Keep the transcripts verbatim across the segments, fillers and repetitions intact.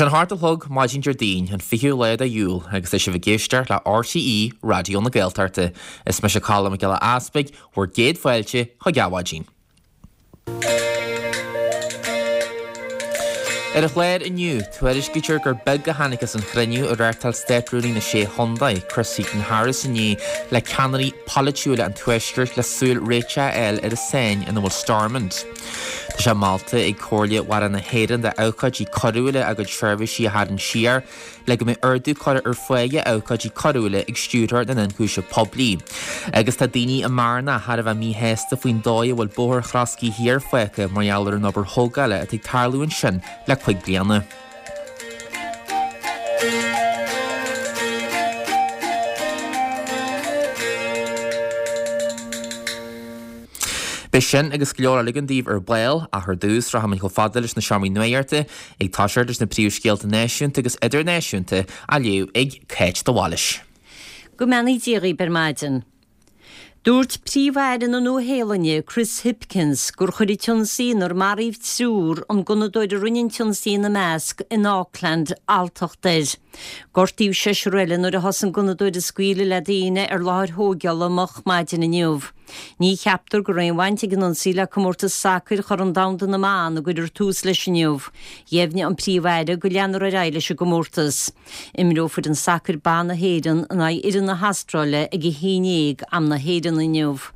Tá an hartalthg Maidin Jardín an fiú leid a dúil agus is se bhgéisteart le R T E radio na Gaeltarte is me se callam geile aspig huair géad foiilte chu gahaidín. Ar a chléir inniu, tuairis gútear gur beg go hanachas an chruinniú a réirtal steicrúí na sé Hyundai Chris Seaton Harris inniu le canarí palitiúla an tuaisteart le súil réite eil ar a sein in bhfuil Stormont. Tá sé Malta ag cóirlia war an na héireann de aucaid í corúile a go seirbhís í a hadan siar le go mé ardú chuir ar foiige aucaid í corúile ag stútar den incúise poblí. Agus tá daoine a marna har a bheith mí héasta faoin dóid bhfuil bóthir chrascí hir foiice margheallar an obair thógaile a ag tarlúin sin le chuig bliana. Bes sin agus gleor ligan díomh ar bléil a th dús ra hamann go fadalis na seaamí nuairte ag táisiirtas na príomhscéalta náisiúnta agus idir náisiúnta a liú ag céit do bháis. Go meanaí díogaí ber maidin. Dúirt príomhhaireann an óhéalainne Chris Hipkins gur chuirí tionsaí ar maríomh trúr an gunadóid a runnin tionsaí na measc in Auckland altachtair. Gortíú seis réile nuair a hosan gunadóid a scuile le daoine ar láthir thógeal amach maidin inniuh. Ní cheaptar go réonhainte gan an síle cummórta sacr chu an damda na máin a goidir tús leis inniuh. Dhéimhne an príomhhaire go leanar a réile se gomórtas. Imrófud an sacr ban na héireann an é idir na hastráile ag i hínéig am na héireann inniuh.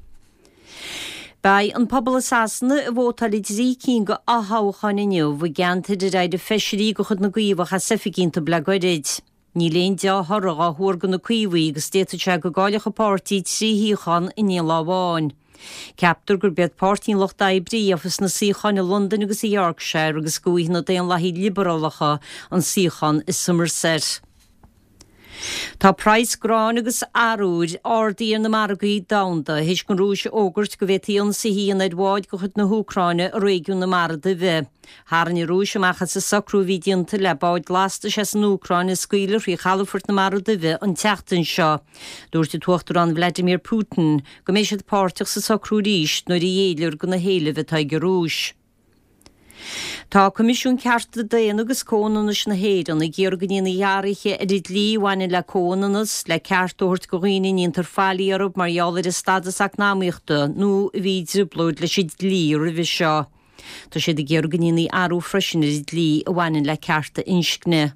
Bei an pobl asásanna a bhótáil dí cín go áthachan inniuh bh geanta de réide feisirí go chud na gaomh a sifigínta bleagairid. Ní léon de thorra a thuair go na cuomhaí agus déta se go gáilecha pártaí tríthíchan in ní láháin. Ceaptar gur bead pártaín Loch Daibrí afas na síchan i London agus i Yorkshire agus gúith na déon lathí liberálacha an síchan is Somerset. Tá Price Grán agus arúd ordaí ar na margaí damda hís gon rúise ógurt go bheith tíon sa híon ag bháid go chud na húcráine a réigiún na marda bheith. Háran i rúise machchas sa sacrú vídíonta le báid lásta sé san Úcráine scuilir í chalafurt na marda bheith an teachtain seo. Dúirte tuachtar an Vladimir Putin go mééis siad páirteach sa sacrú ríis nuair i dhéilir go na héile bheith taig rúis. Tá Comisiún Cearta Déan agus Cónanas na héireann i ggéorganína dhearaiche a rid líomhhaine le Cónanas le ceartúirt go ghaoine níontar fáilí arab mar eálar is stadas acnáíochta nó a bhíidir blóid le siad lí ar a bhí seo. Tá siad i ggéorganína arú freisin a rid lí a bhhaine le cearta inscne.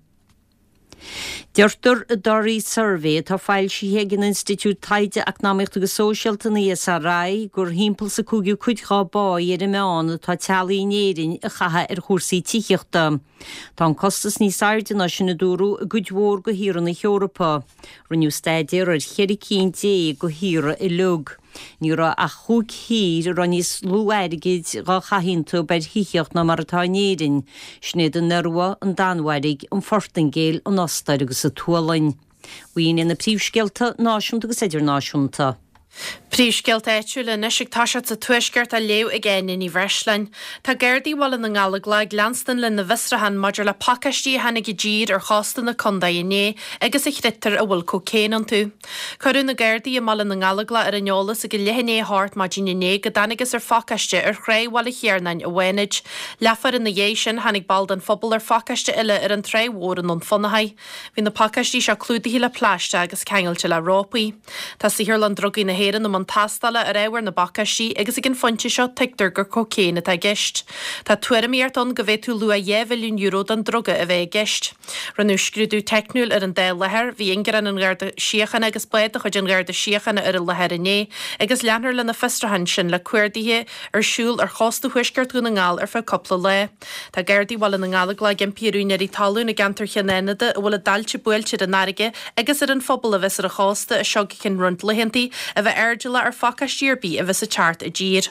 Deirtar a Dorí Survey tá fáil si an Institút Taide Economic agus Socialta na S R I gur hímpel sa cúgiú cuidá báid ar a meánna tá tealaí néirin a chatha ar chósaí tíochta. Tá an costas níos airde na sin na dúrú a gudhór go híran na Eorpa. Runiu staidir ar chéir cín dé go híra i lug. Ní ra a chuúg hír ran níos luairigid ga chahinnta beid hiíocht na mar atá néirin, snéad an nerwa an danhairig an fortingéil an ostaid agus a tualain. Bhuiín ina príomhscealta náisiúnta agus idir náisiúnta. Príomhscéalt éitiúla na sig táisiat sa tuisceart a léu a ggéine í Bhreislein. Tá Gerdaí bhil na ngála glanstan le na visrahan maidir le pakistí hena go dír ar chástan na condaí né agus i chritar a bhfuil cocéin an tú. Corú na Gerdaí a mal na ngála ar anolalas a go lehanné hart maidine né go danagus ar fakiste ar chréhhil chéarnain a bhhainid. Lefar in na dhé sin hanig bald an fphobal ar fakiste ile ar an tréhóran an fannahaid. Bhí na pakistí se clúdaí le pláiste agus ceangailte le rópaí. Tá sihirlan drogaí na héan na man tastala ar éhar na bakasí agus i gin fonti seo teictar gur cocéine a gist. Tá tuairimíartón go bhéh tú lu a dhéhhilún euro an droga a bheith gist. Ranú scrúdú technúil ar an dé lethir, bhí ingar an ggéirda siochanna agus beid a chud an ggéirda siochanna ar a lethir inné, agus leanar le na fistrahan sin le cuairdaithe ar siúil ar chósta thuisceart go na ngáil ar fe coppla le. Tá Gerdaí bhil na ngála le gin piúin ar í talún na gantar cheannéide a bhfuil a dalte builte den naige agus ar an fphobal a bheits ar a chósta a seog cin runt lehantaí a bheith airdeala ar fakastíirbí a bheits a teart a dír.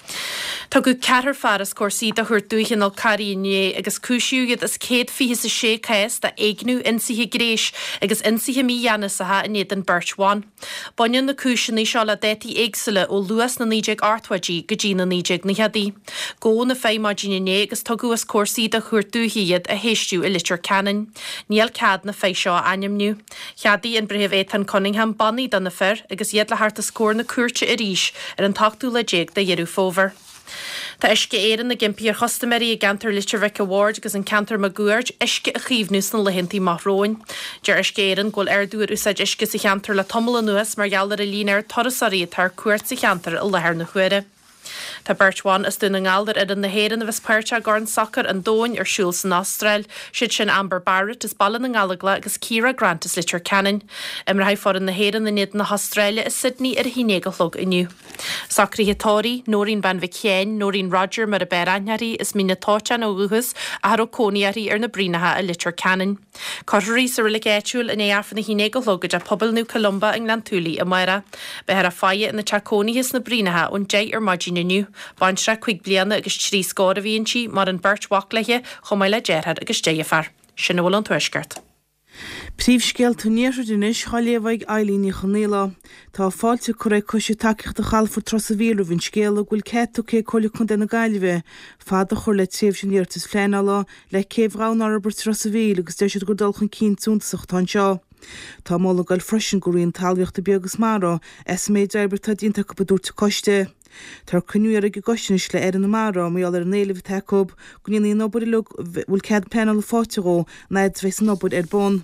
Tá go ceatar faras cuasaí a chuir dúchan al caríné agus cúisiúgad is céad fi sa sé chéas de éagnú insithe gréis agus insithe mí dhéanasathe in éan Birchháin. Baineann na cúisianí seo le détaí éagsile ó luas na níideag arthaidí go dtí na níideag na cheadaí. Gó na féimáidíine agus tuguas cuasaí a chuir dúthaíiad a héistú i litir canan. Níl cead na fé seo ainmniu. Cheadaí in brehh Étan Cunningham bannaí don na fer agus iad le hart a scór na cuairte a ríis ar an tachtú le déag de dhearú fóver. Tá isce éan na gimpíar chostamarí a gantar litir Rick Award agus an cantar magúirt isce a chíomhnús na lehinntaí marróin. Dear isce éan ghfuil ardúir úsáid isce sa cheantar le tomla nuas mar geallar a línar torasarí tar cuairt sa cheantar a lethar na chuire. Tá Bertháin is dúna ngáldar ar an na héan a bheits páirte garn soccer an dóin ar siúl san Austrail, siad sin Amber Barrett is ballan na ngála agus Ciara Grant is litir canin. Imar haid fór an na héan na néad na Australia is Sydney ar hínégalog iniu. Sacrí hetóí, Nórín Van Vichéin, Nórín Roger mar a beranharí is mí na tátean ó guchas a har ó cóniarí ar na brínathe a litir canin. Corrí sa rilig éitiúil in éarfan na hínégalog a pobl nú Columba in Glantúlaí a maira. Behar a faie in na tacóníhis na brínathe ón dé ar maidí niniu. Baintra chuig bliana agus trí scór a bhíonn si mar an Bert Wachtleiche chomáile déirthad agus déafar. Sin bhfuil an tuaisceart. Príomhscéal tunéir dunis chaléomhaigh Eileen í chonéla. Tá fáilte chu raibh cosisiú takeíocht a chalfar tros a bhíú bhín scéal a bhfuil ceú cé chola chun den na gaiileh, fada chur le tréomh sin níirtas fléinala le céimhrán arbert tros a bhíú agus de siad go dulchan cín túntaach tá seo. Tá mála gáil freisin goíon talíocht a beagus mara, es méid arbert tá dínta go dúirta coiste. Tar cynnuar ag gosinis le ar an mara mé ar an éileh tecob, gwn i'n nobod i lwg wyl ced penal y ffotio na edfys nobod er bon.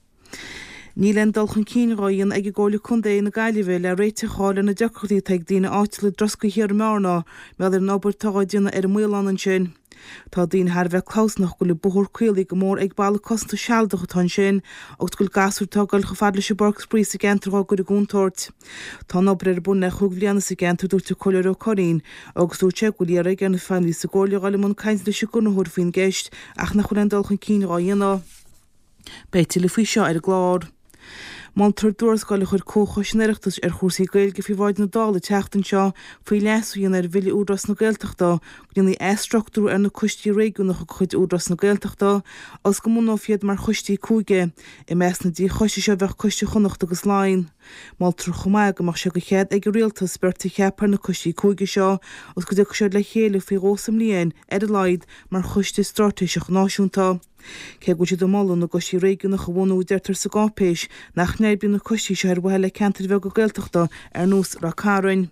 Níl an dulchan cín roion ag ggóla chundé na gaiileh le réite cháil na deachtaí teag dína áitla drosca hir marna me ar nobod táidína ar mhuián an sin. Tá dín haar bheith clásnach go le bothir cuilaí go mór ag bailla costa sealdacha tan sin agus goil gasúr tágail go fadla se Borg Sprí sa gentrá go a gúntóirt. Tá nobre ar buna chug bbliana sa gentrú dúirte choir ó choín agus dú te go líar gan na fanlí sa ggóla gáile mún caiins le se gunnathúr faoin geist ach nach chuil an dulchan cín rá dhéana. Beitil le faoi seo ar glár. Maltar dúras gáil chur cóchosnéireachtas ar chósaí gailge fi bhaid na dála teachtain seo faoi leasúíon ar bhili údras na gailteachta, gníonna éstruchtú ar na custí réigiúnach a chuid údras na gailteachta, as go mún fiad mar chustí cúige i meas na dí choiste seo bheith cuiste chunacht agus láin. Maltar chumáid go mar se go chead ag rialtas berta cheapar na custí cúige seo, as go de go sead le chéile faoi rósam líon ar a laid mar chuiste stratéiseach náisiúnta. Ke go do mála na gosí réigiúna go bhú deirtar sa gápéis nach neibí na cosí se ar bhile cantar bheith go gailteachta ar nús ra cárain.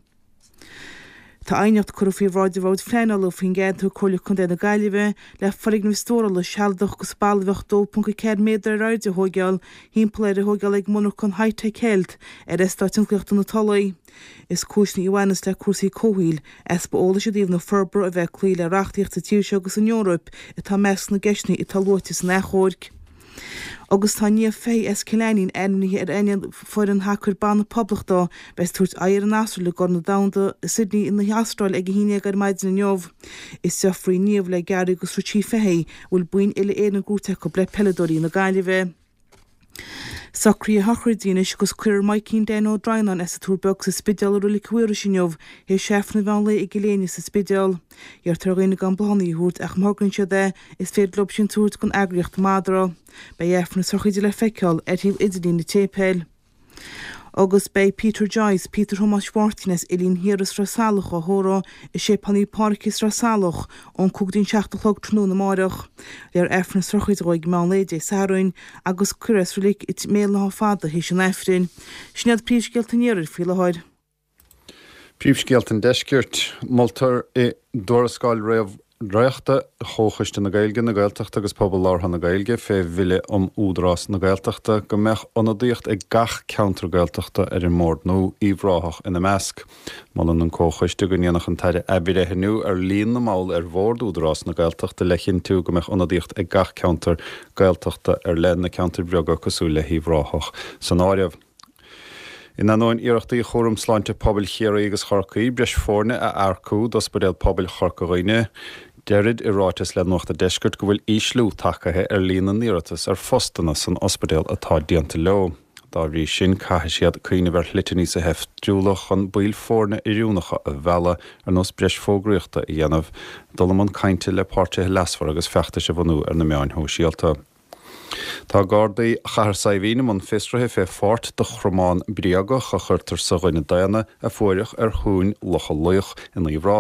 Tá ainiacht chu fao bhráide bhd fléinala faoin ggéadú chola chun na gaiileh le farig na stóra le sealdach go spáilbheith dó punca ceir méadar ráide thógeal hímpla ar thógeal ag munar chun haite ceilt ar istáitincleachta na talaí. Is cúisna Ioannis le cuasaí cóhíil es ba óla sé díomh na ferbr a bheith clí le reachtaíochta tíir agus an Eorop i tá mes na geisna i talúirtas na chóirc. Agus tá níomh fé es ciléín enmnithe ar aine fuir an hacur banna poblachta bes tuairt air an asú le gorna damda Sydney in na Austrail ag híine gar maidid na neomh. Is seofraí níomh le gearú agus rutí fehé bhfuil buin ile éan na grúteach go ble peledorí na gaiileh. Sacrí a hachardínis gus cuir mai cín den ó drainan es a túrbeg sa spideal rulig cuiir sinneomh hé sefna bhela i giléine sa spideal. Iar targéine gan blaí hút ach morgan se de is féad lob sin túirt gon agriocht madra. Bei éfna sochidir le feiceáil ar híh idirlín na tépéil. Agus bei Peter Joyce, Peter Thomas Schwartines ilín hiras rasalach a hóra i sé paní parkis rasalach ón cúgdín seachtalog trnú na marach. Lear efna srochid roig má léide saroin agus curas rulik it mél na fada hís an efrin. Snead príomhscéalt an éirir fi lehaid. Príomhscéalt an deiscirt maltar i dúrascáil raibh Reachta chóchaiste na gailge na gailteachta agus pobl látha na gailge fé bhile om údrás na gailteachta go meach anadíocht ag gach counter gailteachta ar an mór nó íomhráthach ina measc. Mallan an cóchaiste go níanach an taide ebire henú ar líon na máil ar bhórd údrás na gailteachta le chin tú go meach anadíocht ag gach counter gailteachta ar len na counter beaga cosú le íomhráthach san áireamh. In anóin iarachtaí chórum sláinte pobl chéirí agus chorcaí breis fórne a aircú dos budéal pobl chorcaíine, Derid i ráitis le nuachta deiscirt go bhfuil íslú tacathe ar lína níratas ar fostanna san ospedéal atá dianta leo. Dá bhí sin caithe siad cuoine bhar litiní sa heft dúlach an buil fórne i riúnacha a bhela ar nos breis fógriachta i dhéanamh dolamon cainte le páirte lasfar agus feachta se bhanú ar na meáin hóisialta. Tá gádaí chahar saibhíine man fistrathe fé fort do chromáin bríagach a chuirtar sa ghoine daana a fuireach ar chuún locha luoch in íomhráthach.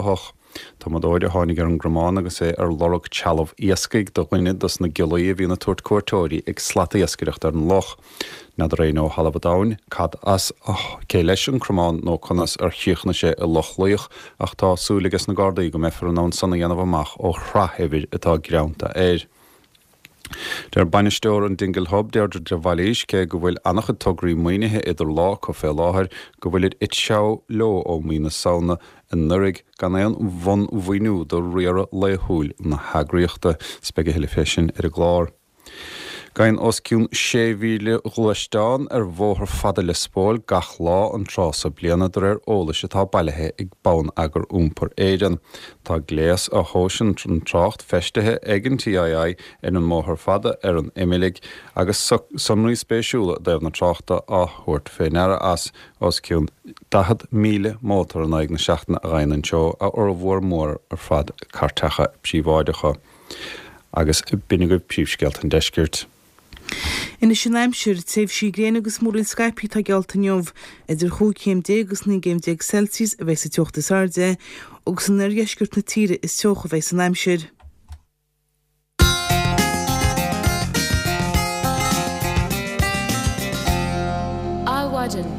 Tá má dóide tháinig ar an Gramán agus é ar lorug tealamh iascaig do ghuiine dus na gilaí bhí na tuairt cuairtóirí ag slata iascaireacht ar an loch. Nad ré nó halabhadáin, cad as cé leis an Gramán nó conas ar chiocna sé i loch luoch ach tá súlagus na Gardaí go mefar an nán sanna dhéanamh amach ó chrathébhir atá greanta éir. Der banisteir an dingle hub der de valléis ke go bhfuil annach tugrií muoinethe idir lá go fé láthair go bhfuil it seo lo ó mína saona in nurig gan éon bhon bhaoinú do riara léthúil na hagraíochta spege heile fesin ar a glár. Gain osciún sé mhíle ghluisteán ar bmhóthar fada le spóil gach lá an trása bliana do ar ólas atá bailithe ag bán agur úmpar éidean. Tá gléas a hósin an trácht festethe ag an T I I in an móthar fada ar an imilig agus sunraí spéisiúla déobh na tráchta á thuirt féinara as osciún dahad míle mótar an aig na seachtainna a ghain an seo a or bhór mór ar fad cartacha príomháidecha agus binne go príomhsceilt an deiscirt. Ina sin aimsir taobh sí gréan agus mór in Skype tá gealta neomh idir chuaig céim dé agus ní géim déag Celsius a bheits a teochtas arde agus an ar dheiscirt na tíre is teoch a bheits an aimsir. Áhaidan.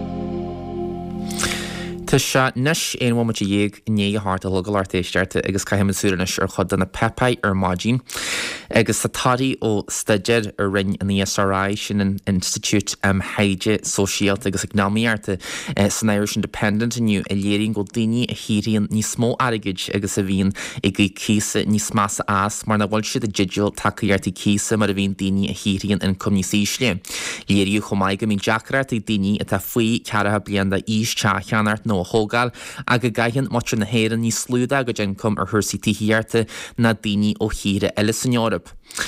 Tá se nes éonhhaid a dhéag ní háart a logal artéisteirte agus caiimiúris ar chud na pepaid ar mágin. Agus sa tarí ó staidir ar rinn an S R I sin an Institute am Haide Sosiálta agus agnáíarta san Irish Independent aniu a léiríonn go daoine a híríonn ní smó aigeid agus a bhíon i go císa níos más as mar na bhil siad a digital takeíartaí císa mar a bhíon daoine a híríonn in cumníosísle. Léiríú chomáid go mín deacrat i daoine atá faoi cearatha blian de ís teachcheanart nó thógáil a go gaihann muir na héan ní slúda go dencum ar thusaí tííarta na daoine ó híre eile san Eorp.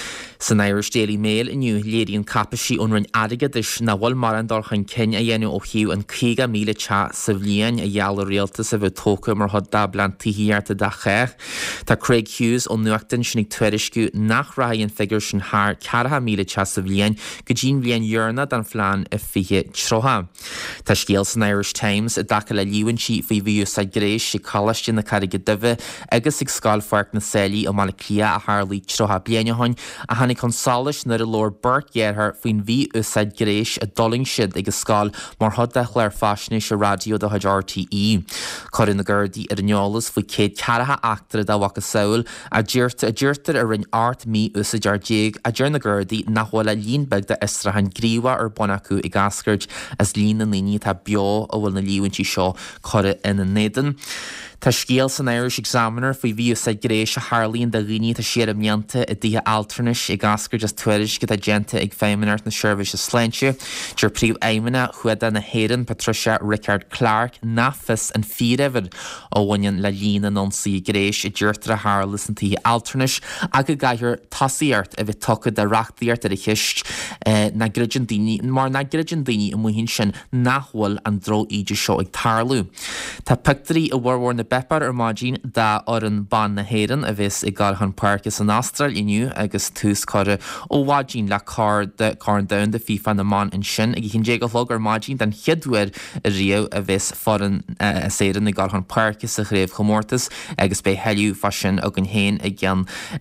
San Irish Daily Mail iniu léiríonn capasí ónrainn aige is na bhfuil mar an dorchan cin a dhéanú ó hiú an chéga míle te sa bhliain a dheall réalta sa bheith tóca mar thud dablan tííarta da cheach. Tá Craig Hughes ó nuachtain sinnig tuairisciú nach raíonn figur sin thar cearatha míle te sa bhliain go dtíon bhliain dhearna dan phlean a fiche trotha. Tá scéal san Irish Times a dacha le liúin si faoi bhíú sa gréis si calaiste na carige duibh agus ag scáil farc na saoí ó mala clia a tharlaí trotha blianaáin a hannig consális nar a lór Burt Gerhar faoin bhí úsáid gréis a doling siad ag scáil mar thud de chléir faisné se radio do chuid R T E. Corinna na Gardaí ar aneolalas faoi céad cearatha achtar dá bhacha saoil a dúirta a dúirtar a rinn art mí úsáid ar déag a dúir na Gardaí nach bhfuil a líonbeag de istrahan gríomha ar bonacú i gascairt as líon na líní tá beo a bhfuil na líúintí seo chora ina nédan. Tá scéal san Irish Examiner faoi bhí sa gréis a Harlíonn de riní tá siar amíanta a dtí alternis i gascar just tuairis go a genta ag féimiart na seirbhís a sléinte. Dúir príomh éimena chuada na héan Patricia Richard Clark nafis an fíreibhir ó bhaineann le lína nonsaí gréis i dúirtar a Harlas an tí alternis a go gaiir tasíart a bheith tucha de reachtaíart ar a chiist na gridin daoine mar na gridin daoine i mhaoinn sin nachhfuil an dro idir seo ag tarlú. Tá pictarí a bhharhhar na bepar ar mágin da ar an ban na héan a bheits i Galhan Parkis an Astral iniu agus tús cara ó bhágin le cá de cá an dain de FIFA na man in sin ag chin dé go hlog ar mágin den chiadúir a riamh a bheits foran a séan i Galhan Parkis a chréibh chomórtas agus be heiliú fa sin a an héin ag gan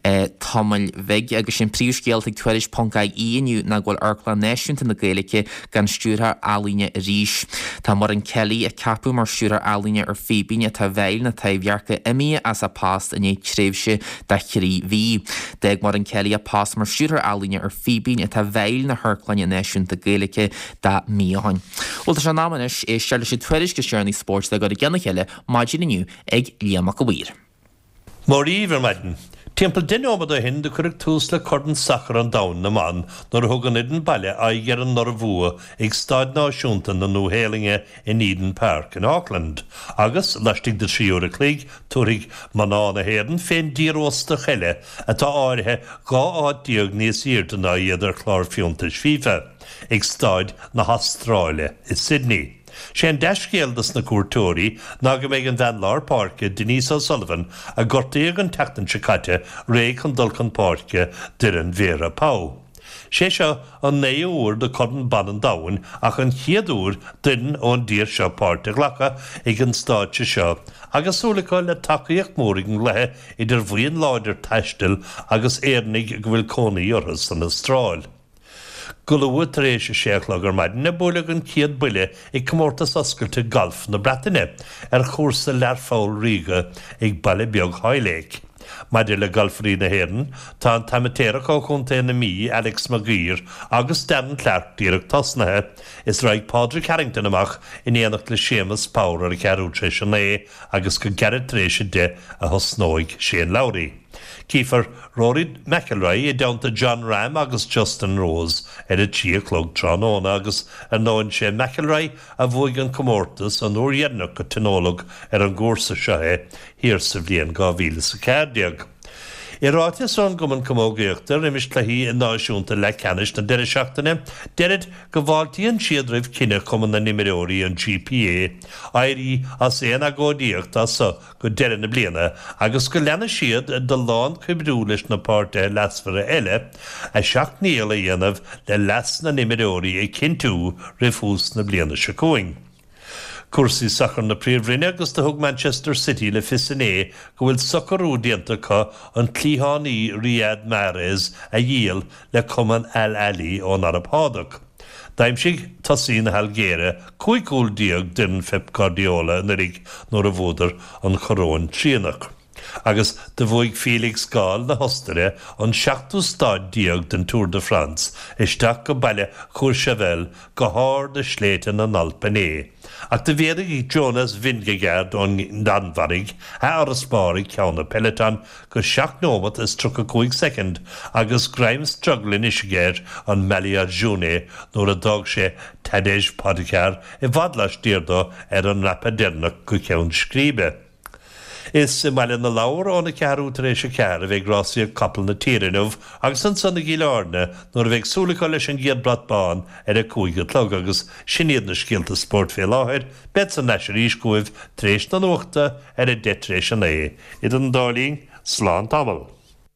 tamil bheig agus sin príomhscéalt ag tuairis Poncaig iniu na ghfuil arcla náisiúnta na Gaeilge gan stúrthar alíne a ríis. Tá mar an Kelly a capú mar stúrthar alíne ar fébíine tá bheil na taobhhearcha imi as a past in é tréimhse de chirí bhí. Deag mar an Kelly a past mar stúrthar alíne ar fébín a tá bheil na thurclainne náisiúnta Gaeilge da míáin. Bhil tá se námanis é seirla sé tuairis go searnaí sport de go a gceanna chéile maidin iniu ag líamach go bhuiir. Mór íomhar maidin. Timpel den ómad a hin de chuig tús le cordan sachar an dain na man nor thugan idan baile aigear an nor bhua ag stáid náisiúnta na nóhélinge in Eden Park in Auckland. Agus leistig de tríúr a clíg túrig maná na héan féin dírósta cheile atá áirithe gá áid diog níos íirta na iadidir chlár fiúntais FIFA ag stáid na Hastráile i Sydney. sé an deiscéaldas na cuairtóirí ná go méid an bheanlár páirce Denise O'Sullivan a gortaíag an teachtain se caite ré chun dul chun páirce dir an Vera Pau. sé seo an néúr de codan banan dain ach an chiadúr duine ón dír seo páirte ghlacha ag an stáidse seo, agus súlaá le takeíocht móring lethe idir bhíon láidir teistil agus éarnig go bhfuil cónaí orthas san Astráil. Gulúa taréis séachlag ar maidin na bóla an ciad buile ag cumórtas oscailte golf na Bretainine ar chósa learfáil Ríga ag baile beag Háiléig. Maidir le golfarí na Héireann, tá an tamatéireach ó chunta na mí Alex Maguire agus Darren Clark díreach tosnathe is raig Padraig Harrington amach in éanacht le Seamus Power ar a cearú tréis an é agus go gead tréis de a thosnóig Shane Lowry. Cífar Rory McIlroy i downta John Ram agus Justin Rose ar a tí clog tránóna agus ar nóin sé McIlroy a bhuaig an comórtas an úr dhéarnach go tinólog ar an gcúrsa seo hir sa bhliain gá mhíle sa céirdeag. I ráte son goman comógaíochtar imis tlaí in náisiúnta le canis na deire seachtaine, derid go bháltaíonn siadribh cinenne cuman na nimeróí an G P A, airí as éon agódíocht asa go deire na bliana, agus go lena siad de lán cuibrú leis na páirte lasfara eile, a seach níl a dhéanamh le las na nimeróí é cintú rifús na bliana se cóing. Cursaí sachar na príomhrinne agus de thug Manchester City le fisané go bhfuil socarú dianta cá an clíthánaí Riyad Mahrez a dhéal le cuman Al Ahly ón Arab Hádach. Daimsigh tasí na Halgéire cúigúil díag den Pep Guardiola na rig nóair a bhódar an choróin tríanach. Agus de bhuaig Félix Gall na hostere an seachtú stáid díag den Tour de France isteach go baile Courchevel go háir de sléitin an Alpené. Ach de bhéadach i Jonas Vingegaard ón Danvarig a ar a spárig ceanna peloton go seach nómat is tro a cúig second agus Grimes struggling isigéir an Malia June nóair a dag sé Tadej Pogačar i bhadlas dírdó ar an rapadernach go ceann scríbe. Is meile na láir óna cearú taréis se cear a bheith grásí a capal na tírinmh agus an sanna gíleárne nóair a bheith súlaá leis an ghiad bratbáin ar a cúige tlog agus siniad na scíalta sport fé láthir, bet san neis ríos cuamh tréis na nuachta ar a detréis an é. Iad an dálín slán tamil.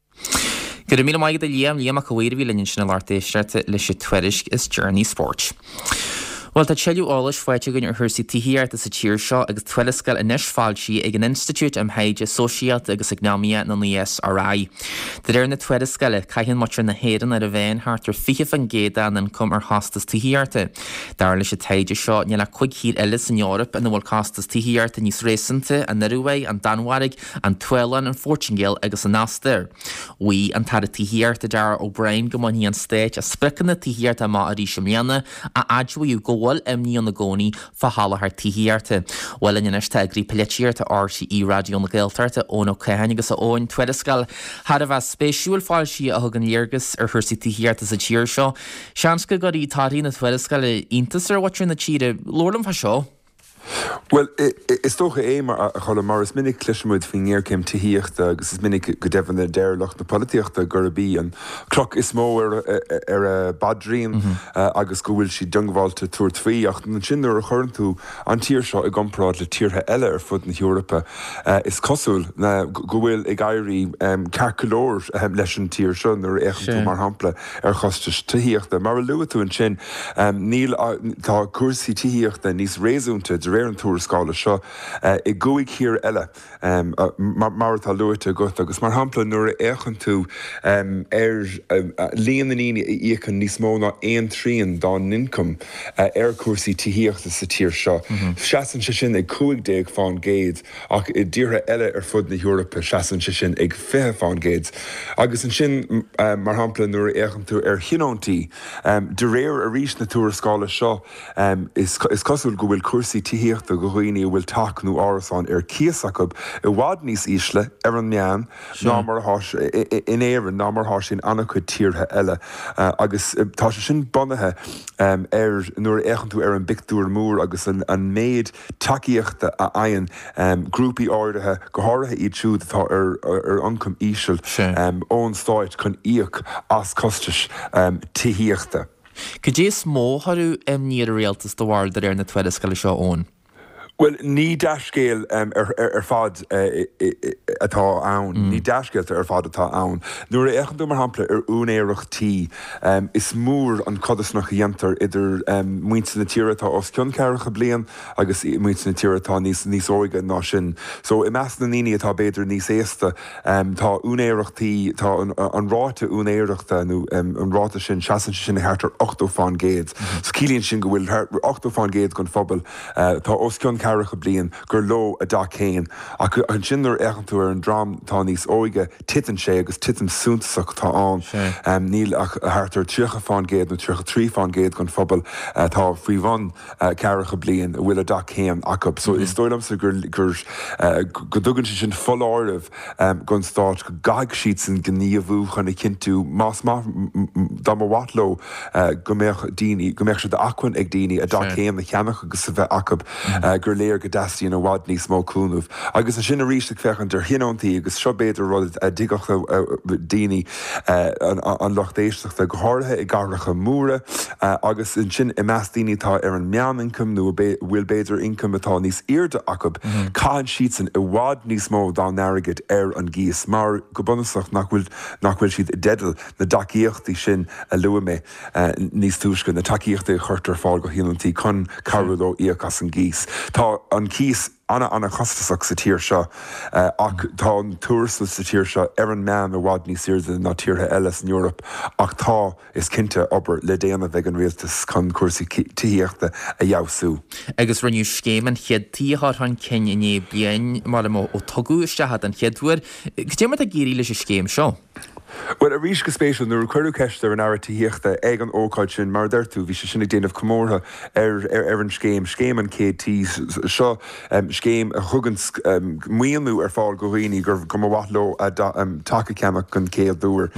Gyda míle maigad a liam liam a cywir fi lynyn sy'n lartéisiart leis y twerisg is Journey Sport. Wel, ta tseilú álas foiite gon ar thusaí tííart is sa tíir seo agus tuiliscail in níos fáilsí ag an Institute am Haide Sosiálta agus Economia na N S R I. De réir na tuiliscaile caitheann muir na héireann ar a bhéin hartar fiche fan géadán an cum ar chastas tííarta. Dar leis a taide seo ní le chuig hír eile san Eorp an bhfuil castas tííarta níos réasanta an Norway, an Danwarig, an Tuelan, an Fortingale agus an Nastir. Ui an tar a tííarta dar ó Brian go maní an stéit a spican na tííarta má a ríisiom lianna a adjúú go bhfuil imní an na gcónaí fa hálathar tííarta. Well in iniste agrí peletíarta R T E radio na Gaeltarta ón ó céhain agus a óin tuiriscail had a bheith spéisiúil fáilsí a thug an léargus ar thusaí tííarta sa tíir seo. Seansca go í taí na tuiriscail iontas ar watrin na tíre lorlam fa seo. Well, is tócha é mar a chola mar is minic cluisimuid fin ggéircéim tííochta agus is minic go dehan na déirlach na políochta gurabí an cloc is mó ar ar a badríon agus go bhfuil si dungháilte túir tríocht na sinnar a churn tú an tíir seo i gcompráid le tíortha eile ar fud na Eorpa is cosúil na go bhfuil ag éirí cearcolóir leis an tíir seo nar échan tú mar hampla ar chostas tííochta mar luú tú an sin níl tá cuasaí tííochta níos réasúnta réir an túrascála seo i gcuig hir eile mar tá luirte go agus mar hampla nuair a échan tú ar líon naíine íochan níos mó ná aon tríon dá nincom ar cuasaí tííochta sa tíir seo. Seaan se sin ag cúig déag fáin géad ach i ddíortha eile ar fud na Eorpa seaan se sin ag fithe fáin géad. Agus an sin mar hampla nuair a échan tú ar chinóntaí de réir a rís na túrascála seo is cosúil go bhfuil cuasaí tííochta go chuoine bhfuil taachnú árasán ar cíasachab i bhád níos ísle ar an meán ná mar in éan ná mar háis sin anna chud tíortha eile agus tá sé sin bunathe ar nuair échan tú ar an bictúr mór agus an méid takeíochta a aon grúpaí áirithe go háirithe iad siúd atá ar ancam ísisiil ón stáit chun íoc as costais tííochta. Could you smó harú um, níor réaltas do bhil ar na tuiriscail seo ón? Well, ní dascéal um, ar, ar, ar fad uh, atá ann, mm. ní dascéalta ar fad atá ann. Nuair a echanú mar hampla ar únéireachtaí, um, is mór an codas nach dhéantar idir um, muinte na tíretá os cion cearacha blian agus muinte na tíretá níos, níos óige ná sin. So i meas na níine atá beidir níos éasta, um, tá únéireachtaí, tá an, an ráte únéireachta nó um, an ráte sin seasan sin na hátar ochtó fán géad. Mm. So cílíonn sin go bhfuil ochtó fán géad gon phobal, uh, tá os cion cearacha blian gur lo a da céin ach an sinar echanú ar an drám tá níos óige titan sé agus titan súntasach tá an um, níl ach a hátar tríocha fán géad nó tríocha trí fán géad gon phobal uh, tá fríomhan uh, cearacha blian a bhfuil a da céin acab. So mm-hmm. is dóilm sa gur, gur uh, go dugann si sin full áirimh um, gon stáit go gaig siad san gníomhú chuna cinú más má dá watló uh, go méach daoine go méach se de acuin ag daoine a da céin na cheannach agus sa bheith acab uh, gur léir go dasí an bhád níos mó cúnmh. Agus a sin a ríiste fechan ar hinántaí agus seo béidir rud a digacha daoine an lochtéisteachta go háirithe i gcaracha múra agus in sin i meas daoine tá ar an meán income nó bhfuil béidir income atá níos irde acab cáin siad san i bhád níos mó dá neirigid ar an gíos mar go bunasach nach bhfuil nach bhfuil siad i dedal na daíochttaí sin a lua mé níos túisce na takeíochttaí chuirtar fáil go hinántaí chun carúdó íochas an gíos. Tá an cíos anna anna chostasach sa tír seo uh, ach tá an túrsa sa tír seo ar an meán a bhád níos siirde ná tíortha eile in Europa ach tá is cinnte obair le déana bheith an rialtas chun cuasaí tííochta a dheabhsú. Agus rinneú scéim an chiad títhart an cin iné bliain mar ó tugu istead an chiadúir, go a géirí leis a scéim seo? Well, a rís go spéisiú nuair chuirú ceiste an airtííochta ag an ócáid sin mar d'irtú bhí sé sinna déanamh cummórtha ar ar an scéim, scéim an cé tí seo scéim a thugann muonú ar fáil go rií gur go bhhatló a take ceannach an céad dúir.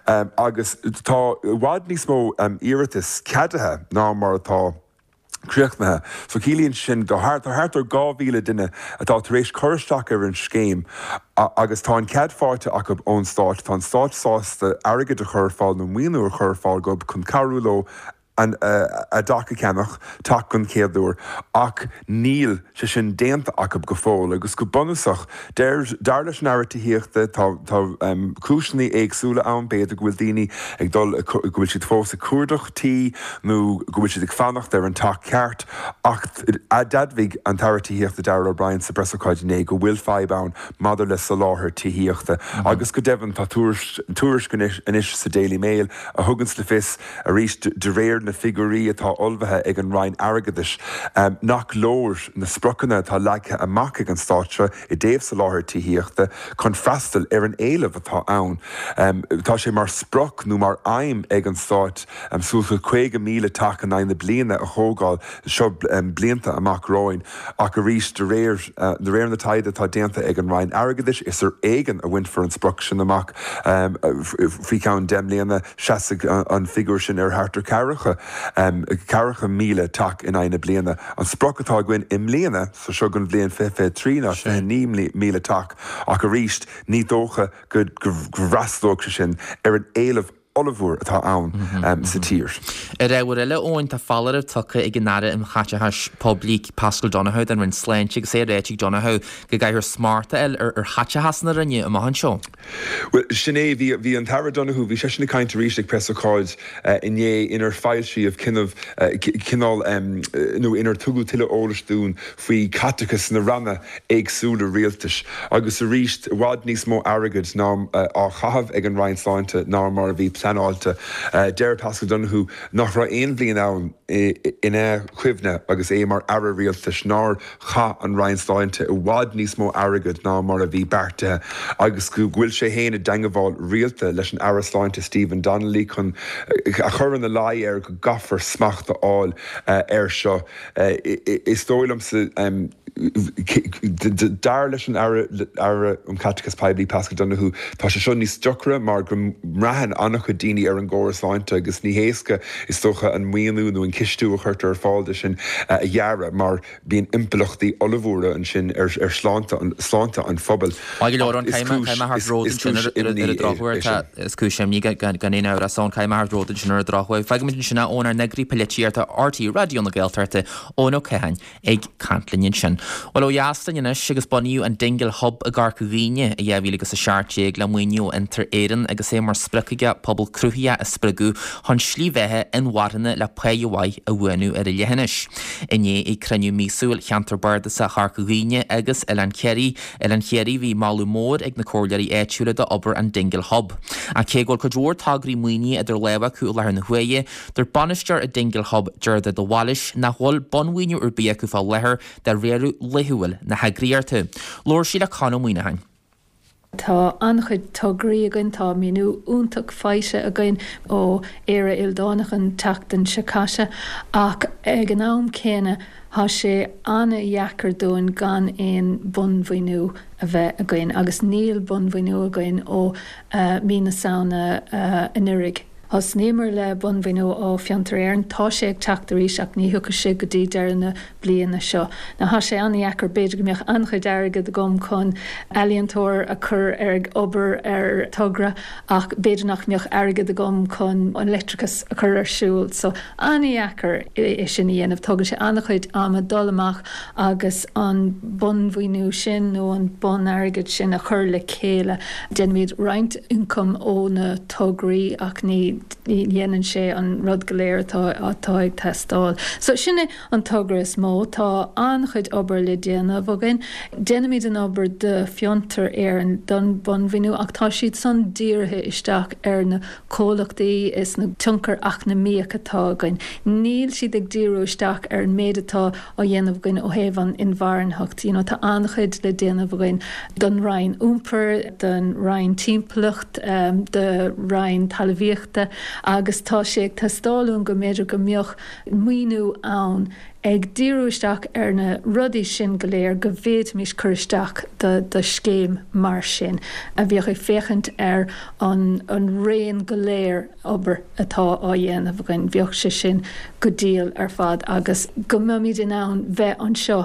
Agus tá bhád níos mó iiritas ceadathe ná mar atá Críochtnathe, so cílíonn sin go háart ar háart ar gámhíle duine atá tar éis chuirteach ar an scéim agus tá an cead fáilte acab ón stáit, tá an stáit sásta airgid a chur fáil nó muoinú a chur fáil gob chun carúló an uh, a dacha ceannach tak gon céadúir ach níl se sin déanta acab go fóil agus go bunasach dar leis narratííochta tá um, cúisinaí agsúla an béad a bhfuil daoine ag dul go bhfuil siad fós a cuardachtaí nó go bhfuil siad ag fannacht ar an tak ceart ach a dadmhíh an tarratííochta Darrell O'Brien sa bresáidné go bhfuil feibán madidir le sa láthair tííochta mm-hmm. agus go devan tá túris inis sa Daily Mail a thugans le fis a rís de réir na figurí atá olbhathe ag an Ryan airgadis um, nach lóir na sprochanna tá leithe amach ag an stáitse i déobh sa láthair tííochta chun freastal ar an éilemh atá ann. Um, tá sé mar sproc nó mar aim ag an stáit um, súlcha chuige míle take an na bliana a thógáil seo um, blianta amach ráin ach a rís de réir uh, de réir na taide tá déanta ag an Ryan airgadis is ar éigen a bhaint for an sproc sin amach um, frícán demlíana seasigh an, an figur sin ar hátar cearacha Um, cearacha míle tak in aine bliana. An sprochatá gin im léana sa seo gon blian fé fé trína fé ní míle tak ach a ríist ní dócha go grastóg sin ar an éileh Oliver atá ann um, sa tír. I rahar eile óin tá fallar tucha ag gnáire im chatethas poblíc Pascal Donohoe an rin sléinte go sé réitigh Donohoe go gaiithir smarta eil ar ar chatehasna rinne am an seo. Well, sinné bhí bhí an Tara Donohoe bhí sé sinna caint ríiste pressáid inné inar fáilsí of cinmh cinál nó inar tugu tiile ólastún faoi catechas na ranna agsúla rialtas agus a ríist bhád níos mó airgid ná á chahabh ag an Ryansáinte ná mar a bhí planáilte. Uh, Deir Pascal Donohoe nach ra éon blian ann in é chuimhne agus é mar ara rialtas ná cha an Ryansáinte i bhád níos mó airgid ná mar a bhí berte agus go bhfuil sé héana dangaháil rialta leis an Arasláinte Stephen Donnelly chun a chur an na lá ar go gafar smachta áil uh, ar seo. Uh, is dóilm sa um, dar leis an ara an catechas peblií Pascal Donohoe tá sé seo níos stochra mar go mrahan annach chu daoine ar an ggórasáinte agus ní héasca is socha an muonú nó an cistú a chuirtar ar fáilde sin a dhearra mar bíon impelachtaí olivúra an sin ar ar sláinte an sláinte an phobal. Áige leir an caiimeh ród sin ar a drochhair tá is cúis sem ní gan éon ára san caiimeh ród sin ar a drochhair. Feigimiid sinna ónar negrí peletíarta R T E radio na Gaeltarte ón ó cehain ag cantlinn sin. Well ó jaastan inis agus boniu an dingil hub a gar gine a dhéhí agus a searttéag le muinú inter éan agus é mar spricaige pobl cruthia a sprigu hon slí bheitthe in waranna le peihhaid a bhhainú ar a lehanis. Iné i creniu mísúil cheantar barda sa gar gine agus Elan Kerry Elan Kerry hí málu mór ag na cóileirí éitiúla de obair an dingil hub. A cégol go dúir tágraí muoine idir leha cú lethar na huaie, der banistear a dingil hub deirda do bháis na hol bonhuiine ur bí acu fá lethar de réirú lehuail na hagríarta. Lór sí le canó muoine hain. Tá anchuid tugraí againn tá míú úntaach feise againn ó éire ildánachan teachtain secaise ach ag an nám céine há sé anna dheacar dóin gan éon bunmhaoinú a bheith againn agus níl bunmhaoinú againn ó uh, mína saona uh, in irig. Has némar le bunmhaoinú ó fiantar éireann tá sé ag teachtaríos ach ní thuca sé go dtí dearna bliana seo. Na há sé anna dheacar beidir go mbeadh anchuid airgad a gom chun ealaíontóir a chur ar obair ar tugra ach beidir nach mbeadh airgad a gom chun an electricus a chur ar siúil. So anna dheacar é sin dhéanamh tugann sé anna chuid ama dul amach agus an bunmhaoinú sin nó an bun airgad sin a chur le chéile. Déanamid roinnt income ó na tugraí ach ní dhéanann sé an rud go léir atá ag testáil. So sinne an tugra is mó tá anchuid obair le déanamh againn. Déanamid an obair de fiontar éireann don bunmhaoinú ach tá siad san díortha isteach ar na cólachtaí is na tuncar ach na míocha atá againn. Níl siad ag díreú isteach ar an méid atá ó dhéanamh againn ó thaobh an inmhairntheacht. You know, tá anchuid le déanamh againn don rainn úmper, don rainn timpeallacht, um, de rainn talmhaíochta agus tá sé ag testáún go méidir go mbeadh muoinú ann ag díreúisteach ar na rudaí sin go léir go bhéad mis chuisteach de, de scéim mar sin a bhíoh ag féchant ar an, an réon go léir obair atá á dhéanamh againn bheoh sé sin go díal ar fad agus go mbeadh in ann bheith an seo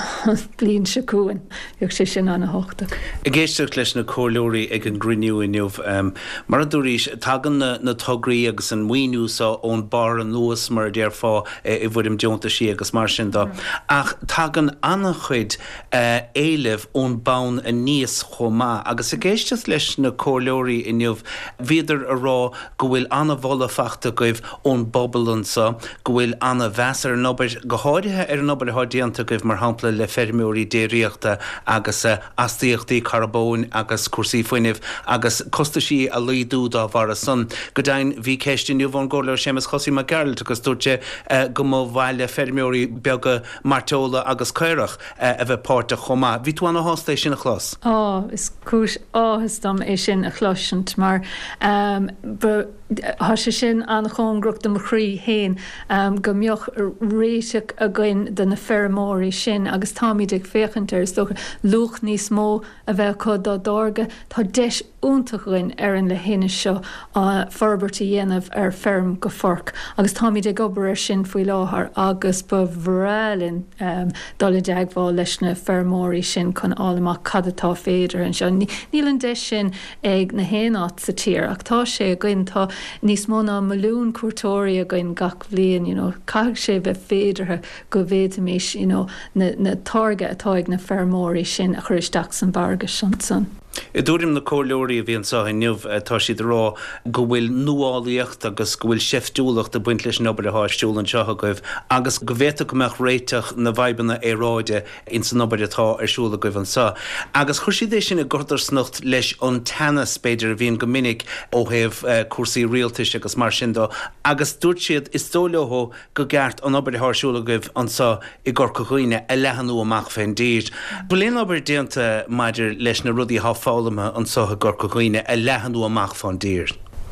blin se cuain bheoh sé sin anna hochtach. I ggéisteach leis na cóileoirí ag an griniú inniuh um, mar a dúrís tagan na, na tugraí agus an muoinú sa ón bar an nuas mar déir fá i bhfuidim deonta sí agus mar sin dá. Ach tagan anna chuid uh, éileh ón bán a níos chomá agus a ggéisteach leis na cóileoirí inniuh bhíidir a rá go bhfuil anna bhola fachta goibh ón bobalan sa go bhfuil anna bheasar an obair go háirithe ar an obair háidianta goibh mar hampla le fermiúirí déiríochta agus uh, astíochtaí carbón agus cuasaí foiineh agus costa sí a lídú dá bhar a san go dain bhí ceistiniu bhán ggóir sémas chosí mar gearlt agus dúirte uh, go mó bhaile fermiúirí beaga martóla agus caireach uh, a bheith páirte chomá. Bhí tú anna hástééis sin a chlás? Á, is cúis áthas dom é sin a chláisint mar um, há sé sin anna chun grucht am chrí héin um, go mbeoh réiteach a gcuin den na fermóirí sin agus táimid ag féchantar is dócha luch níos mó a bheith chu dá dága tá deis úntaach gcuin ar an le héine seo a forbertí dhéanamh ar ferm go forc agus táimid ag obair sin faoi láthair agus ba bhrálinn um, dul deagháil leis na fermóirí sin chun álamach cad atá féidir an seo. Níl an deis sin ag na héanaát sa tír ach tá sé a gcuin tá níos mó ná malún cuairtóirí a gcuin gach bblion, you know, caithfidh sé bheith féidirthe go bhéadamís, you know, na, na targa atá ag na fermóirí sin a chuir isteach san barga sin san. I dúrim na cóileoirí a bhíon sa inniuh tá siad rá go bhfuil nuálaíocht agus go bhfuil sifdúlacht a buint leis an obair a háistúil an seo goibh agus go bhéta gomeach réiteach na bhabanna éráide in san obair atá arsúla goibh an sa. Agus chuir siad é sin a gurtar snocht leis an tenas beidir a bhíon go minic ó thaobh uh, cuasaí rialtais agus mar sin dó agus dúirt siad is tóleóthó go gceart an obair a háistúla goibh an sa i gcur chuoine a lehanú amach féin dír. Bhfuil obair déanta maidir leis na rudaí há fálama an sotha gur chuoine a lehanú amach fan dír.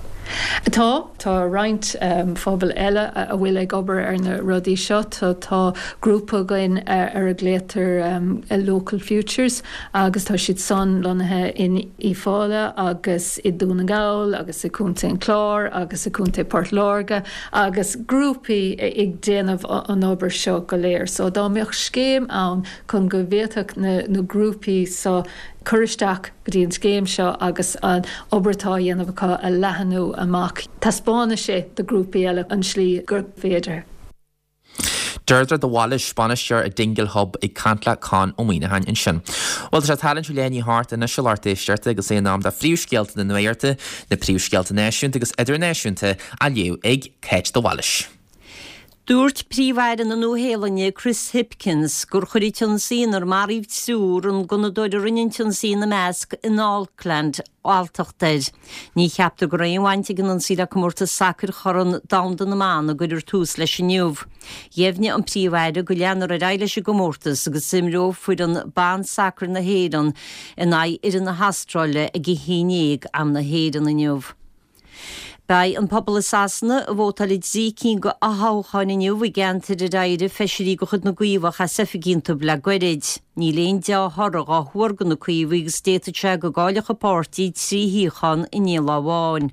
Tá tá roinnt um, fábal eile a, a bhfuil ag obair ar na rudaí seo tá tá grúpa gain ar, ar a gléatar um, a Local Futures agus tá siad son lonathe in í fála agus i dúna gáil agus i cúnta an chlár agus i cúnta Port Lorga agus grúpaí ag déanamh an obair seo go léir. So dá mbeadh scéim ann chun go bhéadach na, na grúpaí sa chuiristeach go dtíon scéim seo agus an obairtá dhéanamh a lehanú amach. Tá spáinne sé de grúpaí eile an slí gur féidir. Deirdre do Wallis Spanisteir a Dingle Hub ag Cantla Con ó Muoinehain in sin. Well tá talent Juliani Hart in na Silartéisteirte agus é nám da príomhscealta na nuirte na príomhscealta náisiúnta agus idir náisiúnta a liú ag Ceit do Wallis. Dúirt príomhaireann na Nua-Shéalainne Chris Hipkins gur chuirí tionsaí ar maríomh súr an gona dóidir rinneann tionsaí na measc in Auckland áltachtaid. Ní cheaptar go raon bhainte gan an síra cumórta sacr choran damda na mána go idir tús leis an niuh. Dhéimhne an príomhhaire go leanar a raile se gomórtas agus simró fuair an bán sacr na héireann in aghaidh ar na hastráile ag i hínéig am na héireann na niuh. Bei an pobl asasna a bhótalid zícín go athócháin inniu bhí gentar a raire feisirí go chud na gcuomhach a sefigínta le gwerid. Ní léon de thorach a thuairgan na cuomh agus déitete go gáilecha pártaí tríthíchan i níl amháin.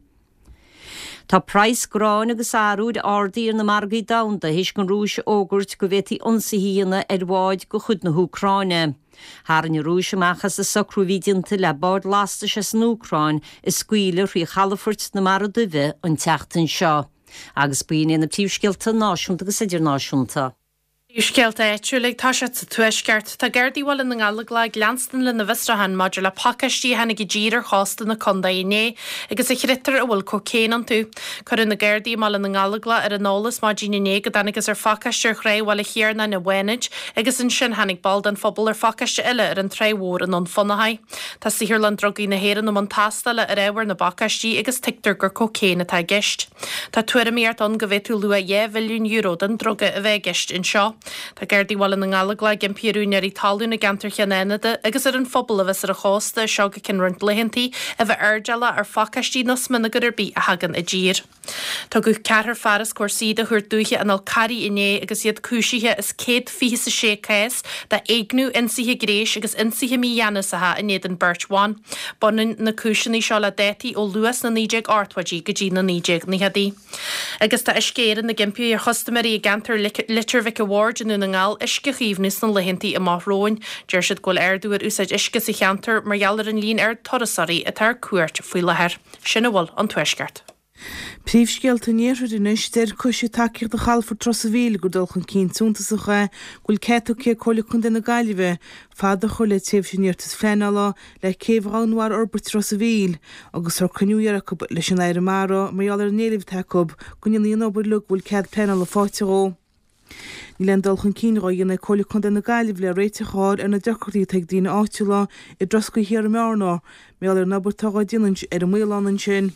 Tá price grán agus áúd ardaí ar na margaí damda hís gon rúis ógurt go bhhétaí ionsaíanna ar bháid go chud na Húcráine. Har an rúis amachchas a socrúhídianta le bád lastas as an Úcráin is scuile rí chalafurt na mar a duibh an teachtain seo. Agus buine na príomhscealta náisiúnta agus idir náisiúnta. Úscealta éitiúlaigh tá se sa tuaisceart tá Gerdaí bhil na ngála gleanstan le na Vistrahan maidir le pacastí hena go ddíar hásta na condaí né agus a chritar a bhfuil cocéan an tú. Chur na Gerdaí má le na ngála ar an nólas má díine né go danagus ar facasteir chré bhil a chéarna na bhainid agus in sin hanig bald an fphobal ar facaiste eile ar an tréhór an an fannahaid. Tá sihir le drogaí na héan nó an tastal ar éhar na bacastí agus tictar gur cocéan atá gist. Tá tuairimíart an go bhéú lua dhéh milliún euro den droga a bheith gist in seo. Tá Gerdaí bhil na ngála gin piarúnear í talún na gantar cheanada agus ar an fphobal a bheits ar a chásta seo go cin rint lehantaí a bheith airdeala ar facastí nos mina gur ar bí a hagan a ddír. Tá go ceathar faras cuasaí a chuir dúthe an alcarí iné agus iad cúisithe is céad fi sa sé céis de éagnú insithe gréis agus insithe mí dhéanasathe in éad an Birchháin. Bunan na cúiseannaí seo le détaí ó luas na nídeag arthaidí go dtí na nídeag ní headaí. Agus tá iscéan na gimpiú ar chustamarí a gantar litir Vic Award in na ngáil isce chomhnis na lehantaí i máthróin, deir siad goil airdúir úsáid isce sa cheantar mar geallar an líon ar torasarí a tar cuairt faoi lethir. Sinna bhfuil an tuaisceart. Príomhscealta níorthaid inis deir cosise takeíocht a chalfar tros a bhíle gur dulchan cín túntasacha ghfuil ceatú cé chola chun den na gaiileh fada chu le taobh sin níortas fleanala le céimhánhar orbert tros a bhíl agus ar caniúar acu leis an éire mara marall ar néileh tacob gon íon obair lu bhfuil cead plenala fáitiró. Ní len dulchan cínráid na chola chun den na gaiileh le réiteáir ar na decoirtaí teag daoine áitiúla i droscaí hiar mearna marall ar nabartáid dionint ar an mhuián an sin.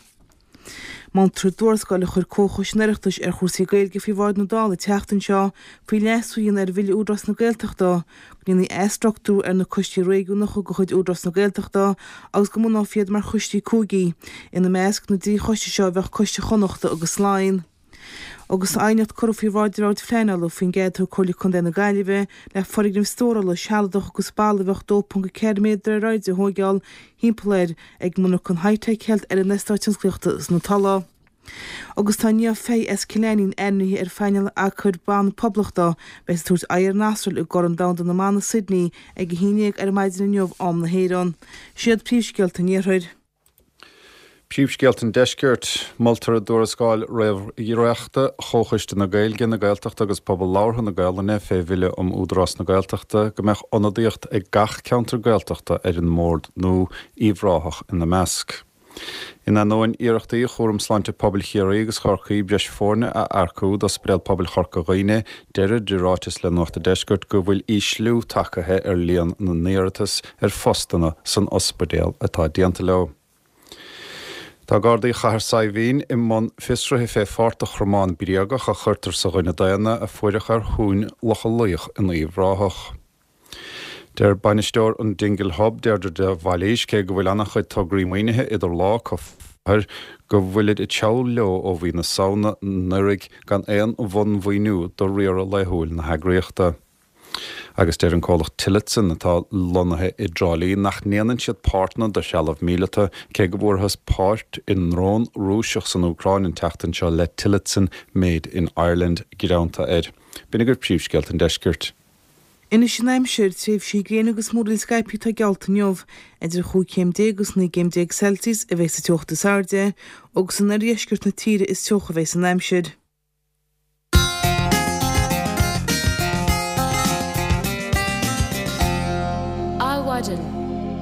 Má trúdúirscoil le chur cóchas neireachtas ar chósaí gailge fí bhard na dála teachtain seo faoi leasúíon ar bhile údras na gailteachta, gníon éstruchtú ar na costí réúnacha go chuid údras na gailteachta agus go mná fiad mar chustí cúgaí ina measc na dtí choiste seo bheith coiste chonachta agus láin. Agus ainead curfí ráidiráid féinala fin géadú chola chun den na gaiileh le forignim stórála seadach agus bailbheith dópun céméidir ráide hógeáil hímpléir ag muna chun haitteigh ceilt ar an nestáitinscleachtas na tala. Agus tá níomh fé es ciléín airnaí ar féinal a chur ban poblachta bes túirt éir nasrail i ggur an damda na mána Sydney ag híineag ar maidin neomh am na héireann. Siad príomhscealta níorthaid. Príomhscealta deisceart moltar a dúrascáil raibh iireachta chóchaiste na gailge na gailteachta agus pobl láirtha na gailanna fé bhile am údrás na gailteachta go mbeadh ionadaíocht ag gach ceantar gailteachta ar an mórd nó íomhráthach in na measc. Ina nóin iireachtaí chóm sláinte pobl chéirí agus chorcaí breis fórne a arcú do spreal pobl chorca roiine deire durátas le nuachta deisceart go bhfuil íslú tacathe ar líon na néiritas ar fostanna san ospedéal atá déanta le. Tá Gardaí chahar saibhín i món fisrathe fé fáta chromáin bríagach a chuirtar sa ghuine daana a fuireach ar hún locha luoch in íomhráthach. Der bainisteoir an Dingle Hub deirdre de bhailís cé go bhfuil annach chuid tograí maoinithe idir lá chuir go bhfuilid i teall leo ó bhí na saona nurig gan éon bhun bhaoinú do riar a lethúil na heagraíochta. Agus deir an cólach Tillotson atá lonathe i drálaí nach néanann siad pártna de sealamh míleta cé go bhfuarthas páirt in rón rúiseach san Ucráin in teachtain seo le Tillotson Made in Ireland giraanta air. Bina gur príomhscealta an deisceart. Ina sin aimseir tréimh sí gréan agus mór Skype tá gealta neomh idir chuú céimdé agus na céimdé Celsius a bheits sa teochta sáirde agus san aríisceart na tíre is teocha bheits an aimseir. Maiden.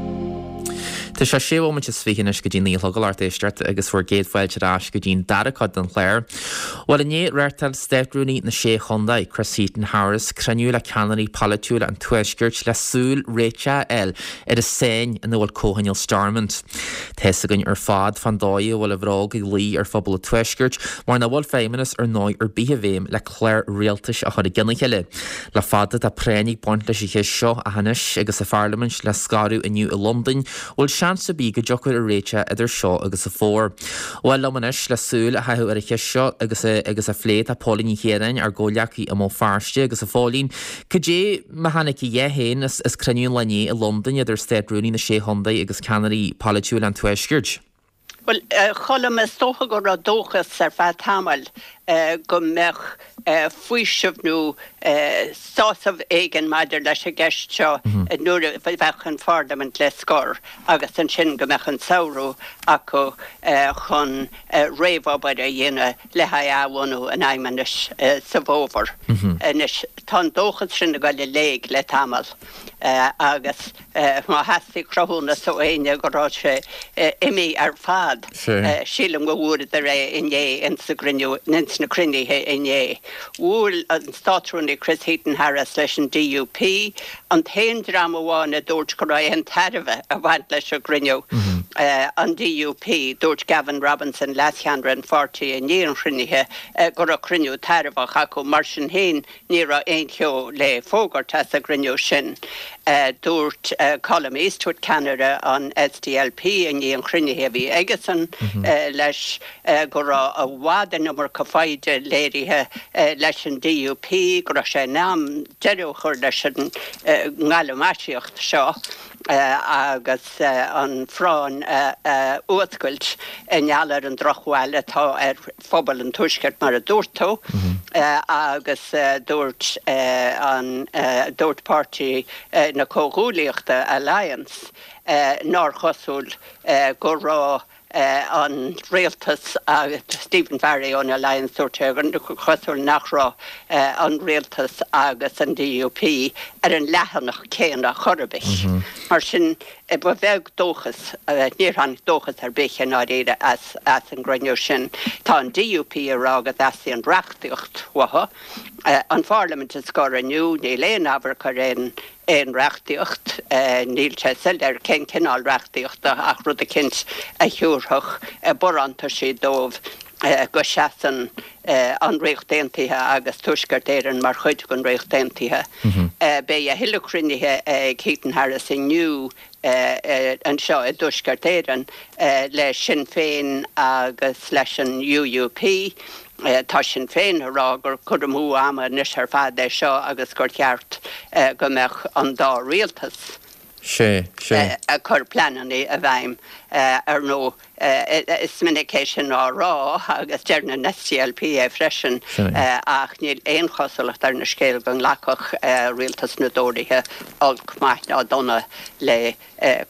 Tá sé séomint is fihinnis go dtíí legaláart éisteart agus bfuair géadhfuil rás go dtín daracad an chléir. Bhil a né réirtal steicrúní na sé Honda Chris Heaton Harris creniu le ceannarí palaitiúla an tuisgirt le súil réite eil ar is séin in bhfuil cóhanil Starmont. Thes a gunn ar fad fan dóí bhfuil a bhrág i lí ar fphobal a tuisgirt, mar na bhfuil féiminas ar náid ar bíthe bhéim le chléir réaltais a chud a ginnacheile. Le fada a prénig point leis i seo a hanis agus a Parliament le scarú iniu i London bhfuil seans a bí go deochar a réite idir seo agus a fór. Bhil lomanis le súil a haithú ar a seo agus agus a phléad a pólín chéarain ar ggóleachí am mó fearste agus a fálín. Cudé mehanaici dhéhéin is is cruniún lené i London idir steadrúní na sé Honda agus ceannarí palaitiúla an tuisgirt. Well, uh, cholam is tócha go ra dóchas ar fad tamal uh, go mech uh, fuisibhnú uh, sásamh éigen maidir leis a gceist seo nuair a bheitchan Parliament le scór agus an sin go mech an saoú acu uh, chun uh, réomhhabair a dhéine le haabhhaú an aimimenis uh, sa bhóvar. Inis tá dóchas sin go le léig le tamal. Uh, agus uh, má hasí crothúna so éine go rá sé uh, imi ar fad. Uh, sílam go bhúr a ré inné in sa griniú nins na crinithe inné. Bhúil an státrúna Chris Heaton Harris leis an D U P an tain drama bháin a dúirt go raibh an tarbh a bhaint leis a griniú uh, an D U P dúirt Gavin Robinson leas cheanra an forty in níon crinithe uh, go ra criniú tarbh acu mar sin héin ní ra ein cheo le fógart as a griniú sin. Uh, dúirt uh, Colm Eastwood Canada an S D L P in níon crinithe bhí Egerton uh, leis uh, go ra a bháda numar go fáide léirithe uh, leis an D U P go ra sé nám deú chur leis an uh, ngáilemáisiocht seo. Uh, agus uh, an frán uh, uh, uatgailt in ealar an drochhhaile tá ar phobal an tuisgart mar a dúirtó uh, agus uh, dúirt uh, an uh, dúirt party uh, na cóghúlaíochta Alliance uh, nar chosúil uh, go rá Uh, an réaltas uh, Stephen Barry an Alliance Úrtegan chosúil nachrá uh, an réaltas agus an D U P ar an lehanach céanna chorabis. Mm-hmm. Mar sin e ba bheag dóchas, uh, níor han dóchas ar béchen á réide as, as an graniú sin. Tá an D U P ar agad as an reachtaíocht watha. Uh, an Parliament is gor aniu, ní léon aber go réin ein reachtaíocht, uh, níl sé sil ar cén cinál reachtaíocht ach rud a cint a hiúrthach uh, boranta sí dómh uh, go seaan uh, an réochtaontaithe agus tuisgart éireann mar chuid gon réochtaontaithe. Mm-hmm. Uh, Bé a hiilecrunnithe ag Heaton Harris inniu uh, uh, an seo a tuisgart éireann uh, le Sinn Féin agus leis an U U P. Uh, tá sin féin ará gur chud mú ama níos ar fad é seo agus gur ceart uh, go mbeadh an dá rialtas. sé sé a chur pleanaí a bhaim uh, ar nó uh, is minicéisisin á rá agus dearna na C L P é freisin uh, ach níl éon chosalacht ar na scéal gan lacach uh, rialtas na dóirithe olc maith á donna le uh,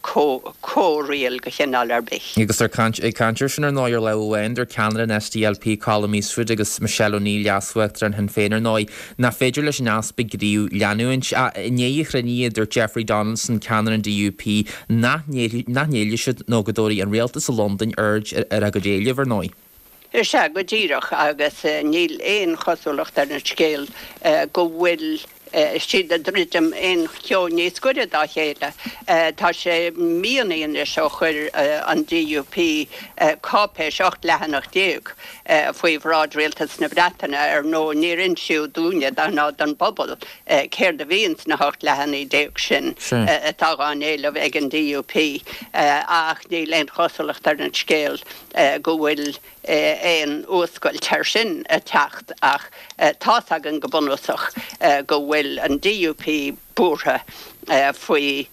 córéal go chinál ar bích. Agus ar cantir sin ar náir le bhhain ar ceanra an S D L P Colm Eastwood agus Michelle O'Neill leasfuachtar an hen féin ar náid na féidir leis an aspa gríú leanúint a néí chraníiad ar Jeffrey Donaldson ceanna an D U P nachnéile siad nógadóí an réaltas a London urge ar a go déileh ar náid. Ir se go ddíireach agus níl éon chosúlacht ar na scéal go bhfuil siad a ddridim éon cheo níos goide dá chéile. Tá sé míonaíon seo chuir an D U P cápéis ocht lehanach déag faoi bhrád réaltas na Breataine ar nó níor insiú dúine an ná an bobbal céir de bhíons na hocht lehannaí déag sin atá an éileh ag an D U P ach níl éon chosúlacht ar na scéal go bhfuil éon úscail teir sin a teacht ach tá agan go bunúsach go bhfuil an D U P búrtha uh, faoi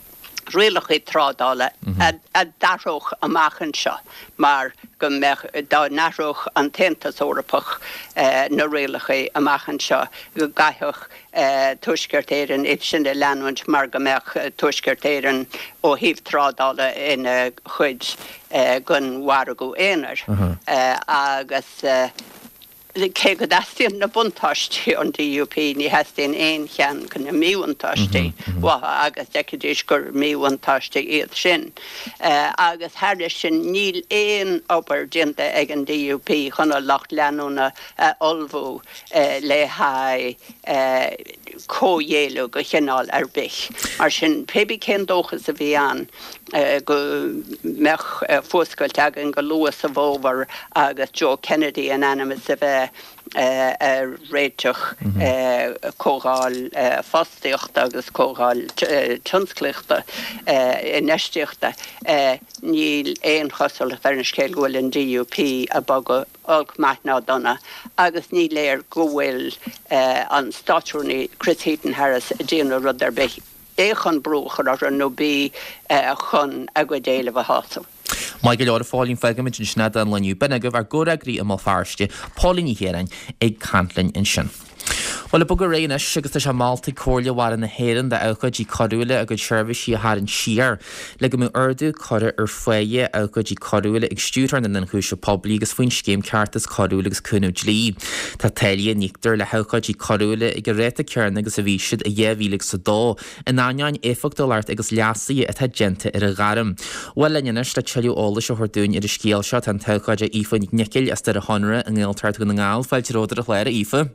rialach i trádála mm-hmm. a, a daroch amachchan seo, mar go mech dá naroch an tentas orpach uh, na rialach i amachchan seo go gaithach uh, tuisgart éireann it sin de leanúint mar go mech uh, tuisgart éireann ó híh trádála in uh, chuid uh, gon waragú éanair uh-huh. uh, agus uh, cé go dastíon na buntáistí an D U P ní heastíon éon chean go na míúntáistí wa agus decadéis gur míúntáistí iad sin. Agus thir sin níl éon obair dinta ag an D U P chuna lacht leanúna olbhú le ha cóhéú go chinál ar bich. Mar sin pebi cén dóchas a bhí an go mech fóscail teagan go luas a bhóvar agus Joe Kennedy an animas a bheith réiteach cógáil fostíocht agus cógáil tionsclichta i neisteochta níl éon chosol a ferniscéil gohfuil an D U P a bag og maithná donna agus ní léir gohfuil an stáisiúní Chris Heaton Harris a déanú rud ar bith échan brúchar ar an nó bí chun agwadéile a hása. Mai go leir fáilín fegamid in sinna an leniu bena go bhar goragraí am má fearste Paulíní hérain ag cantlainn in sin. Well bu go réine sigus se mátaí cóirle war na héan de auchadí choúile a go seirbhí a an siar le go mú urdú choir ar foiie auchadí choúile ag stútar na chúise poblí agus faoin céim ceartas choúlagus cúnú lí. Tá taile nítar le hechadí choúile ag go réta cearna agus a bhíisiid a dhéhhíigh sa dó in náin éfachtóart agus leasaí a genta ar a garam. Well lenis le teú óla se chuirún ar a scéal seo an techaide ífa nicil as a honra an ggéaltart go na ngáil fáiltíróidir a chléir ífa.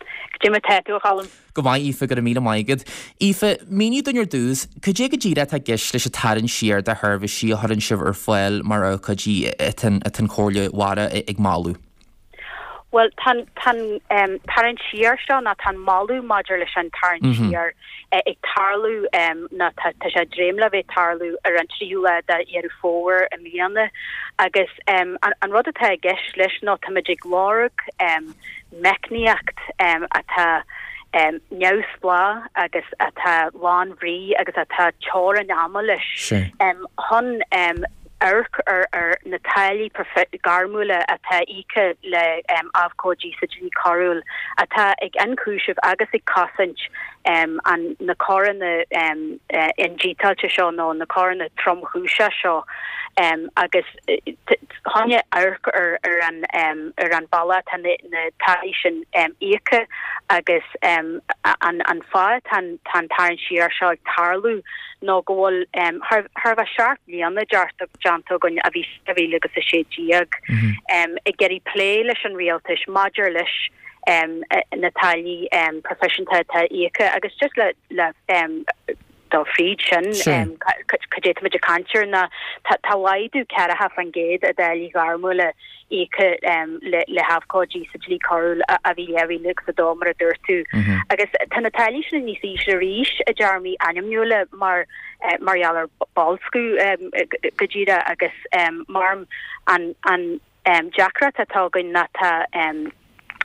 Go bhaid Aoife gur a mí maigad. Aoife, míní don your dús, could you go ddíra a gis leis a taran siar de thurbh sí a thurann sibh ar foiil mar auchadí an cóirle wara ag máú? Well, tan tan um, taran siar seo na tan máú maidir leis an taran siar ag tarlú um, na tá sé dréimla bheith tarlú ar an tríúla de ar fóir a míana agus um, an, an rud atá gis leis nó tamidir glórug um, mecníocht um, atá um, neusplá agus atá lán bhrí agus atá teóra náma leis. Sure. Um, hon um, Erk ar ar na taili garmúla atá ike le um, afcódí sa dí carúil atá ag ancúisih agus ag cosint um, an na choran na um, uh, in dítalte seo nó na choran na tromhúise seo um, agus tháine erk ar ar an um, ar an balla tan na taili sin um, ike agus um, an an fá tan tan taran siar seo ag tarlú nó gohfuil um, Harbh seart líanana deartach Janto gon a bhí a bhí agus a sé díag um, i geirí plé leis an rialtais maidir leis um, na tailí um, professionta tá íocha agus just le le um, do fríd sin chudé muid a cantir na táhaidú cearatha fan géad a dailí garmúla écha um, le, le hafcódí sa dlí carúil a, a bhí leabhílig sa dómar a dúirtú. Mm-hmm. Agus tan na tailí sin níos ís le ríis a dearmí animúla mar uh, marhealar balscú um, go ddíra agus um, marm an, an um, Jackra atá goin na tá um,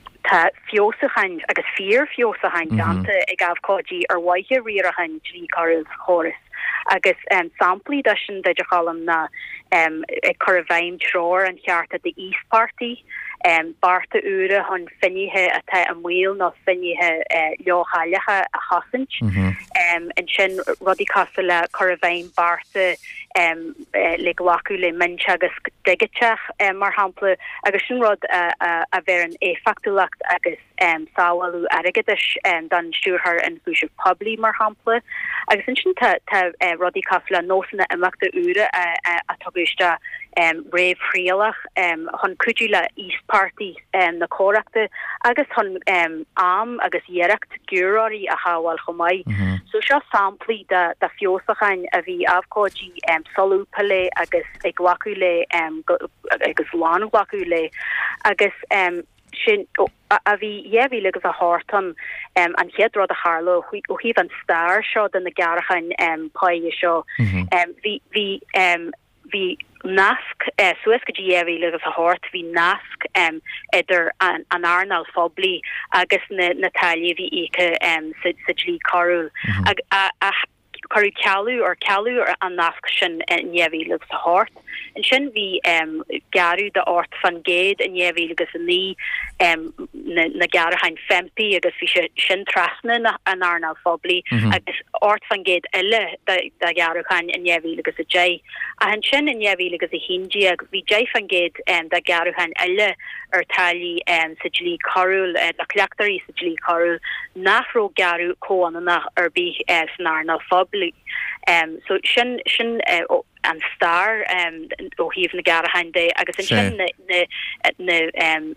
Tá fiosachain agus fear fiosachain dananta ag afcódí ar waithe riarachain drí carúil choras. Agus um, samplí da sin de chalam na um, ag choraveim tror an chearta de East Party um, barta ure hon finnithe atá an mhuiil nó finnithe uh, leochailecha a hasint mm-hmm. um, an sin rudí casa le choraveim barta um, uh, le ghlacu le minse agus digateach um, mar hampla agus sin rud uh, uh, a bhar an éfactúlacht agus um, sáwalú agadis um, dan stúrthar an búisih poblí mar hampla agus sin sin tá uh, rudí casa nósanna imachta ure uh, uh, a tugusta um, réibh chríalach um, hon cuidiú le East Party um, na cóireachta agus hon um, am agus dhéireacht gúráí a hábháil chomai. Mm-hmm. So seo samplí de, de fiosachain a bhí afcódí um, solúpa le agus ag glacu le um, agus lán glacu le agus um, sin oh, a bhí dhéhhí agus a hátan um, an cheadrod a Harlow ó híh an star seo den na garachain um, paie seo. Mm-hmm. um, bhí bhí um, hí nasc uh, suas go dhéhhí agus a háart hí nasc um, idir an, an arnal fobli agus na, na taile bhí ike um, sa, sa dlí carúil. Mm-hmm. a, a, a choú cealú ar cealú ar an nasc sin uh, dhéhhí agus a háart an sin bhí um, garú de ort fan géad an éhí agus an ní um, na, na gar hain fempi agus fi sin trasna na, an arnal fobli mm-hmm. agus ort fan géad eile da gar hain an éhí agus a jay a han sin an éhí agus a hindi ag vi jay fan géad um, da gar hain eile ar tali um, sa jlí carúil uh, na cleachtarí sa jlí carúil nachró garú cóanna ar bí uh, san arnal fobli um, so sin sin uh, oh, an star um, ó híh na gar hain dé agus an sin na, na, na um,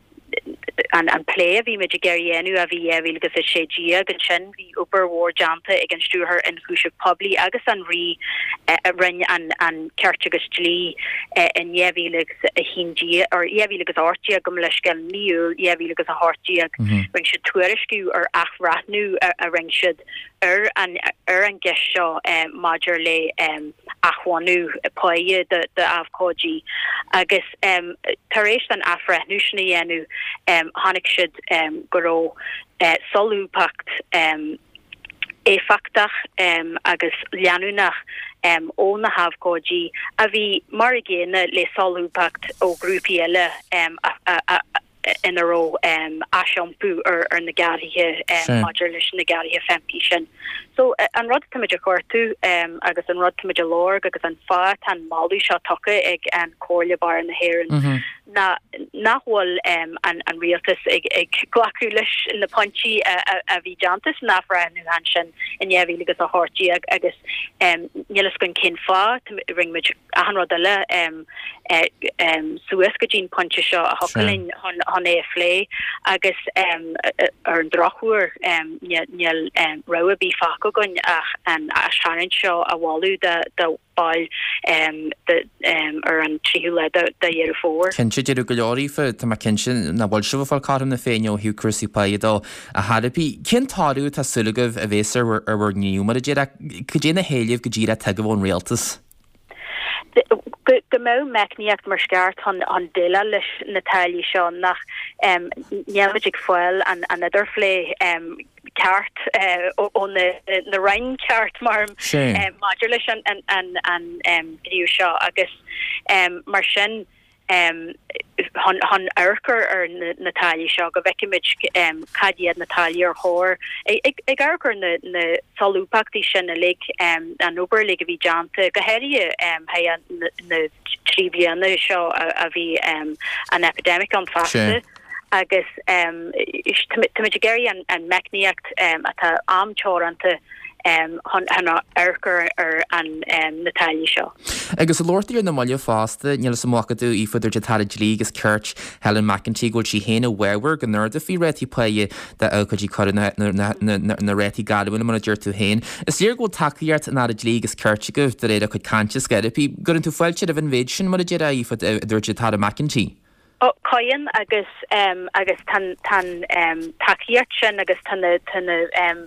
an an play a vi me gerienu a vi vi agus a sé gia gan sin vi upper war janta ag an struher in kusha publi agus an ri uh, rin an an kerchagus jli uh, in yevilegs a hinji or yevilegs artia gum leskal niu yevilegs a hartia ring should tuerisku or achratnu a, a ring should er an er an gesho um, majorle um, achwanu poye de de afkoji agus um, taresh an afratnu yenu um, Hannig should um, go uh, solúpacht um, éfachtach um, agus leanúnach um, ó na hafgódí a bhí marigéine le solúpacht ó grúpi eile um, a, a, a, in a row um, ashampoo or, or na garithe um, module leis na garithe fempi sin. So uh, an rud tamid a cuartú um, agus an rud tamid a lorg agus an fat an malú seo tucha ag an cóirle bar na héireann. Mm-hmm. Na nachhol um, an an realtas ag ag glacu leis in na ponchi a a, a bhí jantas nafra nu han sin in yevi agus a horti ag agus um nielas gon kin fa ring mit a han rodala um uh, um suescagin ponchi seo a hokelin hon hon e flé agus um ar an drochúr um niel um roa bí faco gon ach an a sharon seo a walu da da ball um the um ar an triúla da da year four. Idir go leorífa tá cin sin na bhil siúh fáil carm na féin ó hiú cruí paidá a hadapí cin táú tá sulagah a bhéar ar bhar níú mar dé go dé na héileh go ddíra te bhn réaltas. Go mó meicníocht mar sceart an an duile leis na tailí seo nach neamaidir foiil an an idir flé ceart ó na rein ceart mar maidir leis an an an gríú seo agus mar sin um hon hon erker er Natalia seo go vekimid um cadiad Natalia or hor ag erker na na solúpachtaí sin a lig um an ober lig a bhí janta go heirí um ha na triviana seo a bhí um an epidemic an fasta agus um tamid an an mecníocht um atá amchoranta um han hanna erker er an um Natalia seo. Agus a Lordíar na maiile fásta níl sa mágadú í fuidir de Tara Lí agus Church Helen McEntee goil si héna wewer go nerd a fi rétí paie de aucadí chu na na rétí galúna man dúir tú héin. Is líor go takeíart na Lí agus Church goh de réad a chud cantas skeiripí gurn tú foiilte a bhan véid sin mar a dé í fud dúir de Tara McEntee. Oh, Coyan agus um, agus tan tan um, takeíart sin agus tan tan um,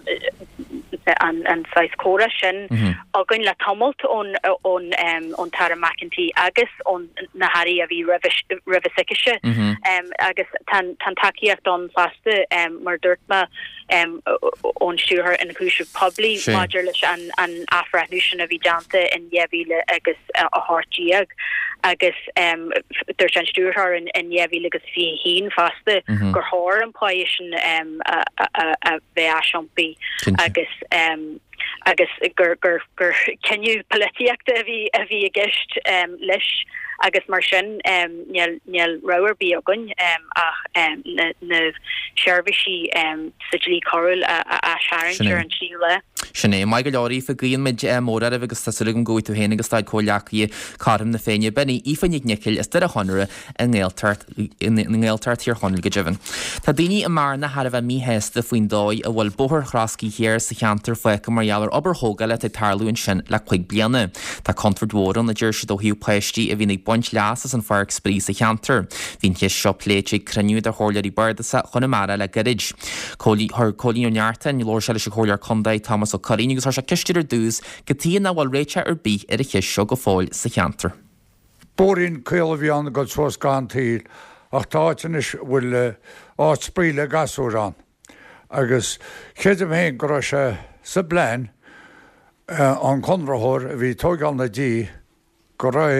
an an sais córa sin a gon le tumult on on um, on Tara McEntee agus on na Harry a bhí rivisiise um, agus tan tan takeíart on faste um, mar dúirtma um, on siúr in cúisiú publi maidir leis an an afrathnú sin a bhí janta in yevíle agus uh, a hartíag agus um, der sin stúrthar in in yevíle agus fi hín faste gur háir an páisisin um, a a a bheith aisiompi agus um, agus gur gur gur ceniu politiíachta a bhí a bhí a gist um, leis agus mar sin um, níl níl rower bí agun um, ach um, na na seirbhísí um, sa dlí choiril a a Sharon an síle. Sinné mai go leorí fa gíon mid mór a agus tasúlagum goú tú héna agus staid cóleachí carm na féine benní ífanig nicil is de a honra a ngéiltart ngéiltart tíar honil go jibhan. Tá daoine a mar na Harbh mí heasta faoin dóid a bhfuil bothir chrascí héir sa cheantar foicha margheallar obair thóga le ag tarlúin sin le chuig bliana. Tá confordhóran na dúir si do hiú pleistí a bhínig buint leasas an fearc sprí sa cheantar. Bhín heis seo pléite cruniú a chóirlaí barda chuna mara le garid. Cólí th cólíonnearta ní lór se le se chóirlear condaid Thomas ó Corín agus se cistear dús go tíana bhfuil réite ar bí ar a cheis seo go fáil sa cheantar. Bórín céal bhí an go suas gantíil ach táis bhfuil áit spríle gasúrán. Agus chéadam héin go se sa blein an conrathir a bhí tógáil na dí go rair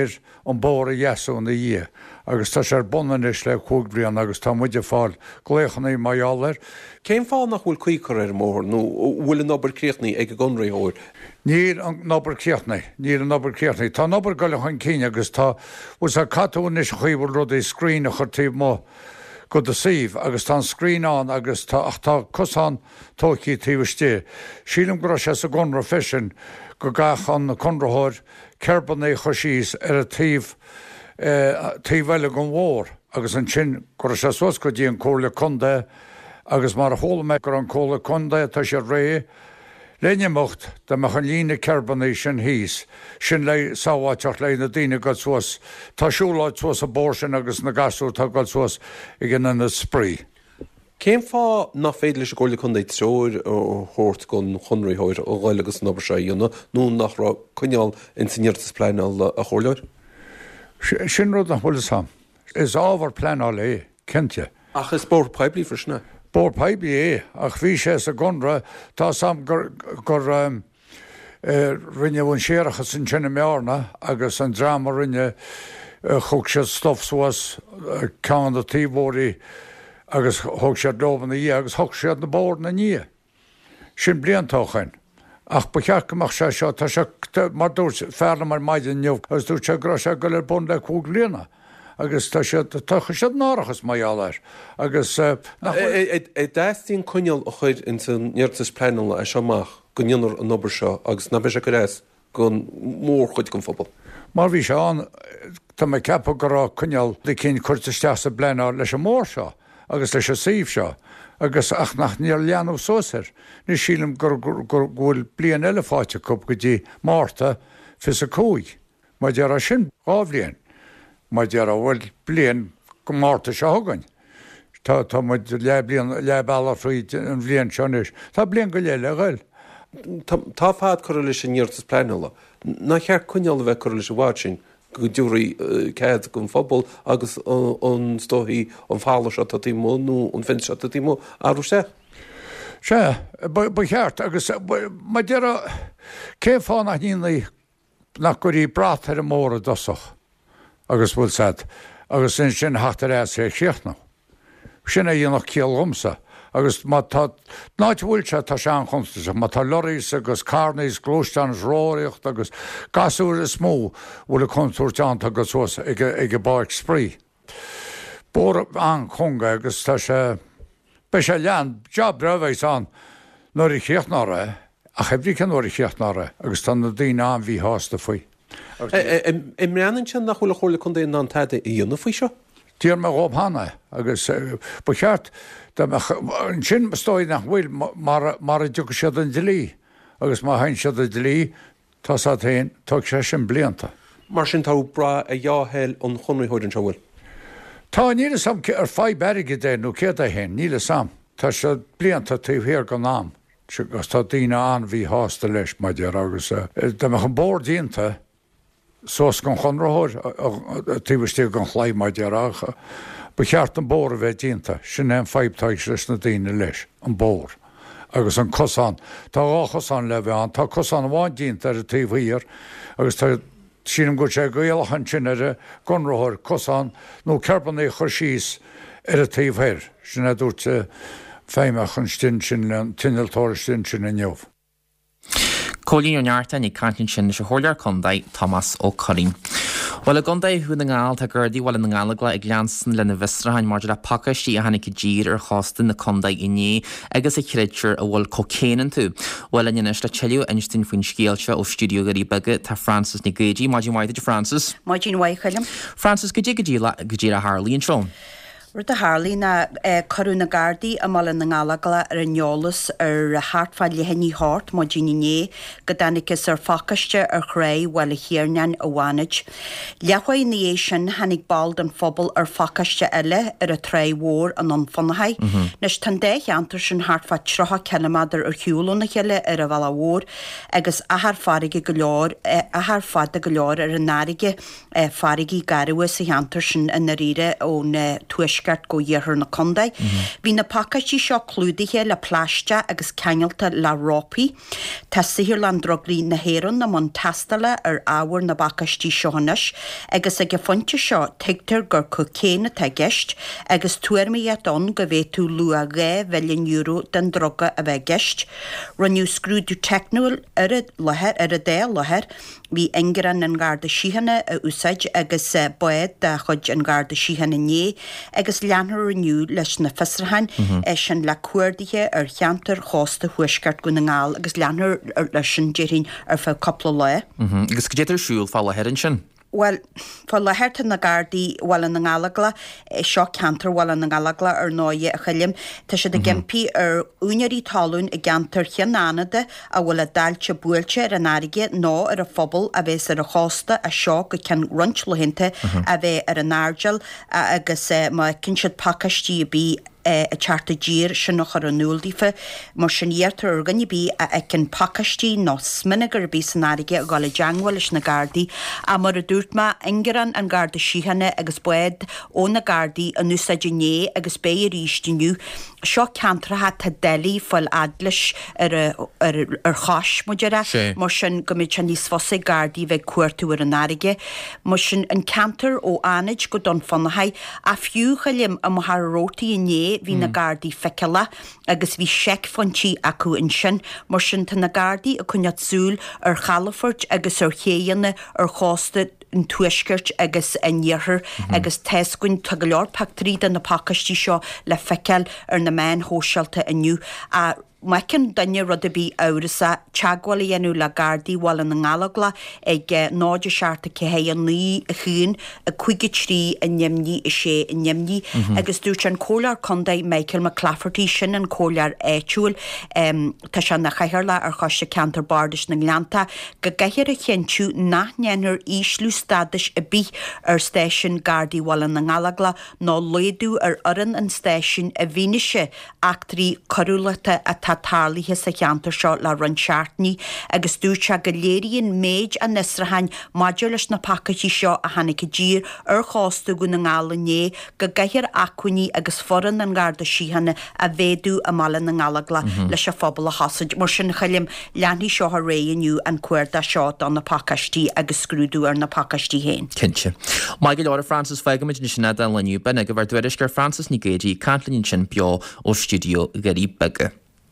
an bór a dhéasú na dhé. agus tá sé bunanis le chuig blion agus tá muide fáil gléchannaí maiáir. Céim fá nach bhfuil cuicar ar mór nó bhfuil an nobarcréochnaí ag gonraíóir. Níl an nobarcréochnaí, níl an nobarcréochnaí. Tá nobar go le chuin cíine agus tá bhs a catúnis chuomhil rud é scrín a chutíh mó go a síomh agus tá scríán agus ach tá cosán tóí tíhtí. Sílam go sé a gonra fisin go gachan na conrathir cebanna chosíos ar a tíh tíhheile go mhór agus an sin go sé sos go dtíí an cóla condé agus mar a hóla gur an cóla condé tá sé ré léinemocht de me an lína cebanna sin híos sin le sáháteach le na daine go suas Tásúláid suas a bór sin agus na gasú tá go suas i gin na sprí. Céim fá nach féidir leis ggóla chun é treir ó thuirt gon chunraíthir ó gáil agus nabar sé dhéanana nó nach ra cuineáil insinirtas pleáil a chóirleir? Sin rud nach bhfuil sam. Is ábhar pleáil é cinnte. Ach is bór peblií frisna? Bór peblií é ach bhí sé a gonra tá sam gur gur um, uh, rinne bhain séireachas sin sinna meárna agus an drama rinne uh, chug sé stofsuas uh, cean a tíbóí agus thug sé dóbanna í agus thug sé na bór na ní. Sin bliantáchain. Ach ba cheachach sé seo tá se mar dúirt fearna mar maidin neomh agus dúirt sé gro sé go le bun le cúg léana. agus tá sé tucha sé nárachas maiáir agus é déistíon cuineal a chuid in sanníirtas pleanala a seach go nionar an nobar seo agus na be sé go réis go mór chuid gon fphobal. Mar bhí se an tá mé cepa gorá cuineal de cinn chuirtaiste a bleáir leis an mór seo agus leis a síomh seo. agus ach nach níor leanúh sóir, ní sílam gur ghfuil blion eile fáte cúp go dtí máta fis a cúig, má dear a sin gábhlíonn, má dear a bhfuil blion go máta se thugain. Tá tá mu le blion le bailla faoid an bblion seis, Tá blion go le le gail. Tá fád chu lei sin níortas pleanala. Na chear cuineal bheith chu leis bháid sin go dúirí céad gon fphobal agus an stóthaí an fála se a tímó nó an fin se a tímó áú sé. Se ba cheart agus má dear cé fá nach nínaí nach gurí brat ar an mór a dosach agus bhfuil sad agus sin sin heachtar é sé chéochtná. Sin é dhéanach céalgumsa. agus má náid bhfuil se tá se an chumsta má tá loris agus carnaís glóistean ráíocht agus gasúir is mó bhfuil a conúirteanta agus suas ag go báid sprí. Bór an chunga agus tá sé be sé lean job brehhééis an nóir i chéochtnára a chebrí an nóir i chéochtnára agus tá na daine an bhí hásta faoi. I meanan sin nach chula chóla chun daon an taide i dionana faoi seo? Tíar me gáb hána agus ba cheart an sin stoid nach bhfuil mar a dú sead an delí agus má hain sead a delí tá sa tain tug sé sin blianta. Mar sin tá bra a dheáhéil an chunraíthir an sehfuil. Tá níle sam ar fáid berige dé nó cé a hen, níle sam Tá se blianta tíhhéir go nám gus tá daine an bhí hásta leis mai dear agus de me an bór dínta sós gon chunrathir tíhtí gon chléim mai dearacha. Ba cheart an bór a bheith dínta sin an feibtáid leis na daine leis an bór. agus an cosán Tá á cosán le bheith an tá cosán bháin dínta ar a tíomhhíar agus tá sínam go sé gohéalachan sin ar a gonrathir cosán nó cebanna chur síos ar a tíomhhéir sin a dúirt féimeach an stin sin an tinaltóir stin sin in neomh. Cólín nearta ní cantin sin se thuir condaid Thomas ó Corín. Well a gondaid thu na ngáil tá gurdí bhil na ngála ag gleansan lena visrahain mar le pakistí a hanig dír ar chástan na condaid iné agus a chréidtir a bhfuil cocéanan tú. Well in inis le teú einstin faoin scéalte ó stúdio goí bege tá Francis na Gagey, Maidin Waide Francis. Maidin Waichelm. Francis go dtí go dtí a Harlíonn trom. Ruta Harlí na choú na gardaí a mal na ngála ar an neolalas ar hartfáil le henní hart má dine go danicus ar facaiste ar chré bhil a chéarnean a bhhaid. Lechaid na é sin hanig bald an phobal ar facaiste eile ar a tréhór an an fannahaid. Nes tan déich antar sin hartfa trocha cemadar ar hiúlan na cheile ar a bhela hór agus ahar farige go leor ahar fada go leor ar an náige farigí garú sa antar sin in na riire ón tuis thuisgart go dhéar na condaid. Bhí na pacatí seo clúdaithe le pláiste agus ceangalta le rópaí. Tá sihir le drograí na héann na man tastala ar áhar na bacatí seohanis, agus ag fonte seo teigtar gur chu céine tá gist, agus tuairmaí don go bhéh tú lu a ré bhillion euro den droga a bheith gist. Runniu scrúdú technúil ar a lethir ar a dé lethir, bhí ingaran an garda síhanna a úsáid agus buad de chud an garda síhanna né, agus leanthar riniu leis na fisrahain é sin le cuairdaithe ar cheantar chásta thuisceart go na ngáil agus leanthar leis sin déirín ar fá coppla le. Agus go déidir siúil fá le heann sin? Well, fá leheirta na gardaí bhil na ngála seo ceantar bhil na ngála ar náide a chulim, Tá sé de gimpí ar úneirí talún i gceantar cheanánada a bhfuil a dailte buailte ar an airige ná ar a phobal a bheits ar a chásta a seo go cean runt lehinnta a bheith ar an airgeal agus má cinsead pacastí bí a charta dír sin nach ar an núldífa, mar sin dhéartar ar ganne bí a ecin pacastí nó sminagar bí san airige a gála deanghil leis na gardaí a mar a dúirt má ingaran an garda síhanna agus buad ó na gardaí a núsáide né agus bé a ríistiniu. Seo ceantratha tá delí fáil adlis ar cháis mu deara, mar sin go méid sin níos fosa gardaí bheith cuairtú ar an airige, mar sin an ceantar ó anaid go don fannahaid a fiú chalim a mar rótaí né hí na gardaí feiceala agus bhí seic fantí acu in sin, mar sin tá na gardaí a chunead súil ar chalafort agus ar chéanna ar chásta an tuisgurt agus inhearthar agus teiscuin tu go leor pactríd na pacastí seo le feiceal ar na main hósealta aniu a Mecin danne rud a bí áirisa teagháil dhéanú le gardaí bhil an ngála ag náide searta cehé an ní a chuún a chuige trí a nemní i sé a nemní agus dúirt an cólear condaid Michael McClafferty sin an cólear éitiúil tá se na chaithir le ar choiste ceantar bardis na Gleanta go gaiir a chéintú nachnéanar íslú stadis a bí ar stéisisin gardaí bhil an ngála ná léadú ar oran an stéisisin a bhíneise achtarí choúlata a tátarlaithe sa cheantar seo le ran seaartní agus dúirte go léiríonn méid a nisrahain maidir leis na pacatí seo a hanig dír ar chásta go na ngála né go gaiir acuní agus foran an garda síhanna a bhéadú a mala na ngála leis a phobal a hasaid, mar sin chalim leanaí seo a réaniu an cuairda seo don na pacastí agus scrúdú ar na pacastí héin. Cinse. Má go leir Francis fegamid na sinna an leniu ben a go bhar dúidir gur Francis ní géirí cantlíonn sin beo ó studio garí bege.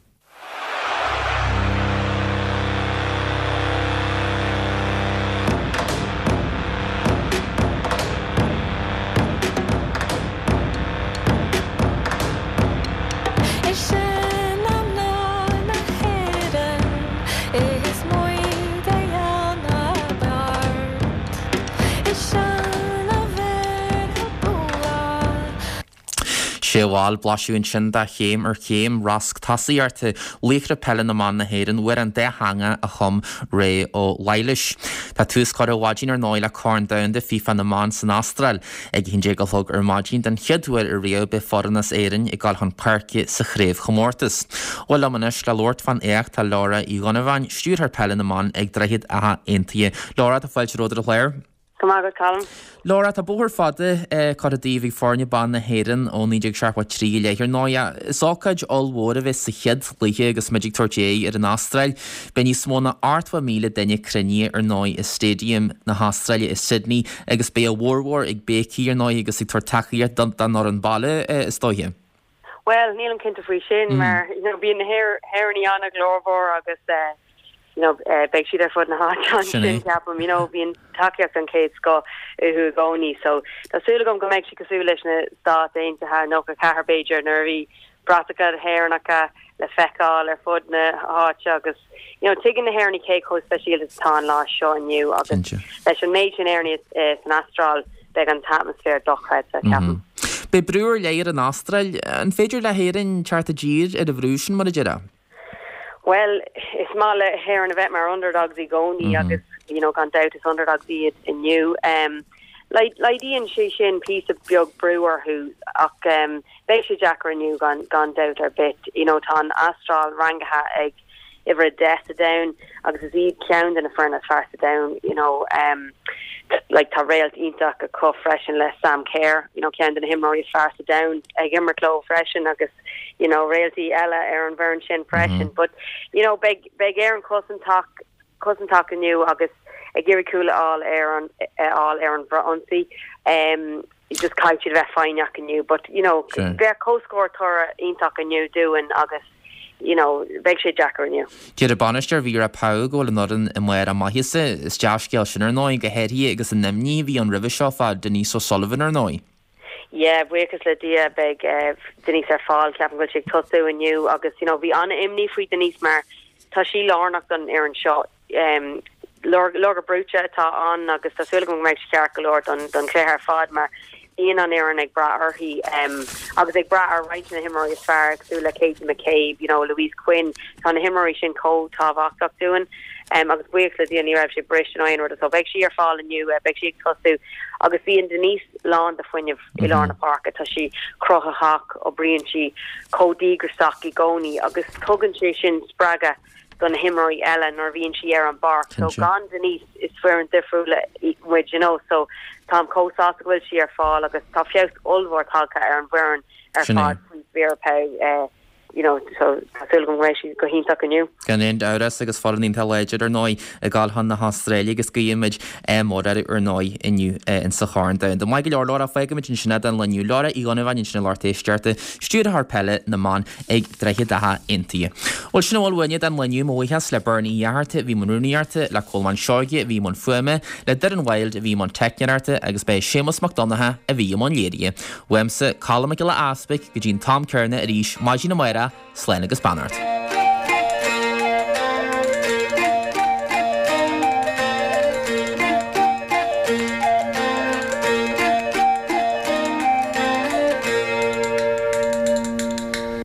Séháil blaisiún sin de chéim ar chéim rasc tasaíarta líchra pelle na man na héireann uair an de hanga a chum ré ó leilis. Tá tús cor bhhaidín ar náil le corn down de FIFA na man san Astral ag hinn dé gothg ar maidín den cheadúir ar réo be forannas éireann i gáil chun parci sa chréibh chomórtas. Ó lemanis le Lord fan éach tá Laura í ganahhain stúr ar pelle na man ag dreihid aha intaí. Laura tá fáilte róidir a chléir? Come Colin. Laura tá bóthir fada chu a díomh fórne ban na héireann ó níidir searpa trí léithir náia. Isácaid allhór a bheith sa chead líthe agus Magic Torché ar an Astráil, ben ní smóna artha míle daine cruine ar náid is stadium na Astráile is Sydney agus bé a bhórhór ag bécí ar náid agus ag tuair tachaíart dan nar an balle is dóithe. Well, níl an cinnta faoi sin, mar bíon na hairní anna glórbhór agus you know, uh, beg she there for the hot on capum, you know, being takiak and Kate Scott who goni. So the Sulagum go make she kasulishna start in to her no car bager nervy bratica hair naka le fecal or foot na hot chugus. You know, taking the hair in the cake ho especially it's tan last showing you of it. That should make an area is an astral beg an atmosphere dochhead so capum. Be brewer leir an astral and féidir le héireann charta dír ar a bhrúsin mar a dira. Well, it's small hair and a vet mar underdogs i goni agus you know gone out his underdogs i in new um like like Ian Shishin piece of big brewer who um Beisha Jacker new gone gone out a bit you know ton astral rangaha egg iwwer a death down agus is iad cean in a fern as far down, you know, um like tá réalt ítach a co freshen le Sam Kerr, you know, cean in himmorí as far down ag immerclo freshen agus, you know, realty ella ar an bhern sin freshen, mm-hmm. but you know, beg beg ar an cousin talk cousin talk aniu agus a geri coola all air on uh, all air on Bronzy, um just caiit you bheith fáineach aniu, but you know, sure. Bheith co-score tora ítach aniu doing agus you know, beg sé Jackar aniu. Did a banister bhí a pau go le nodan i muir a maithise is deascéil sin ar nói go héirí agus an nimní bhí an ribh seo fa Denise O'Sullivan ar nói. Yeah, buchas le dia beg uh, Denise ar fáil ceapan goil sig tosú aniu agus, you know, bhí anna imní faoi Denise mar tá sí lárnach don ar an seo. Um, Lorga brúte tá an agus tá suúla go meid cear go Lord don don cléir fad mar Ian an Aaron ag bra he um agus ag bra right in the himmery as far Sula Katie McCabe, you know, Louise Quinn on the himmery sin co tavach doing um agus weekly the near actually British and or so beg she are falling you uh, beg she tosu agus fi and Denise lawn the fwin of Ilana Park at she crocha hawk o brian she co digger stocky goni agus tugan she shin spraga gon himmery Ellen or Vian she air on bark so gone Denise is swearing different with you know so Tom Co sauce will she ar fall agus tá fios olvor talca ar an bhern ar fád beer pau you know so sul go rééis go hínta aniu. Gan in áras agus fáin tal leidir ar nói a gáil han na Australia agus go imid mór ar nói inniu in sa cháin da. Do mai go leor lára feigimiid sin sinna an leniu lára í gona bhain sin láirtééissteirte stúr th pelle na man ag dreiche datha intia. Ol sin bhhaine an leniu móthe le burní jaartte bhí man runúniarte le colman seoige bhí man fuime le dar an wild bhí man tenearte agus bei Seamus McDonagh a bhí man léirie. Wemse callam go le aspic go dín Tom Kearna a ríis maidí na Moira Slán agus Bannart.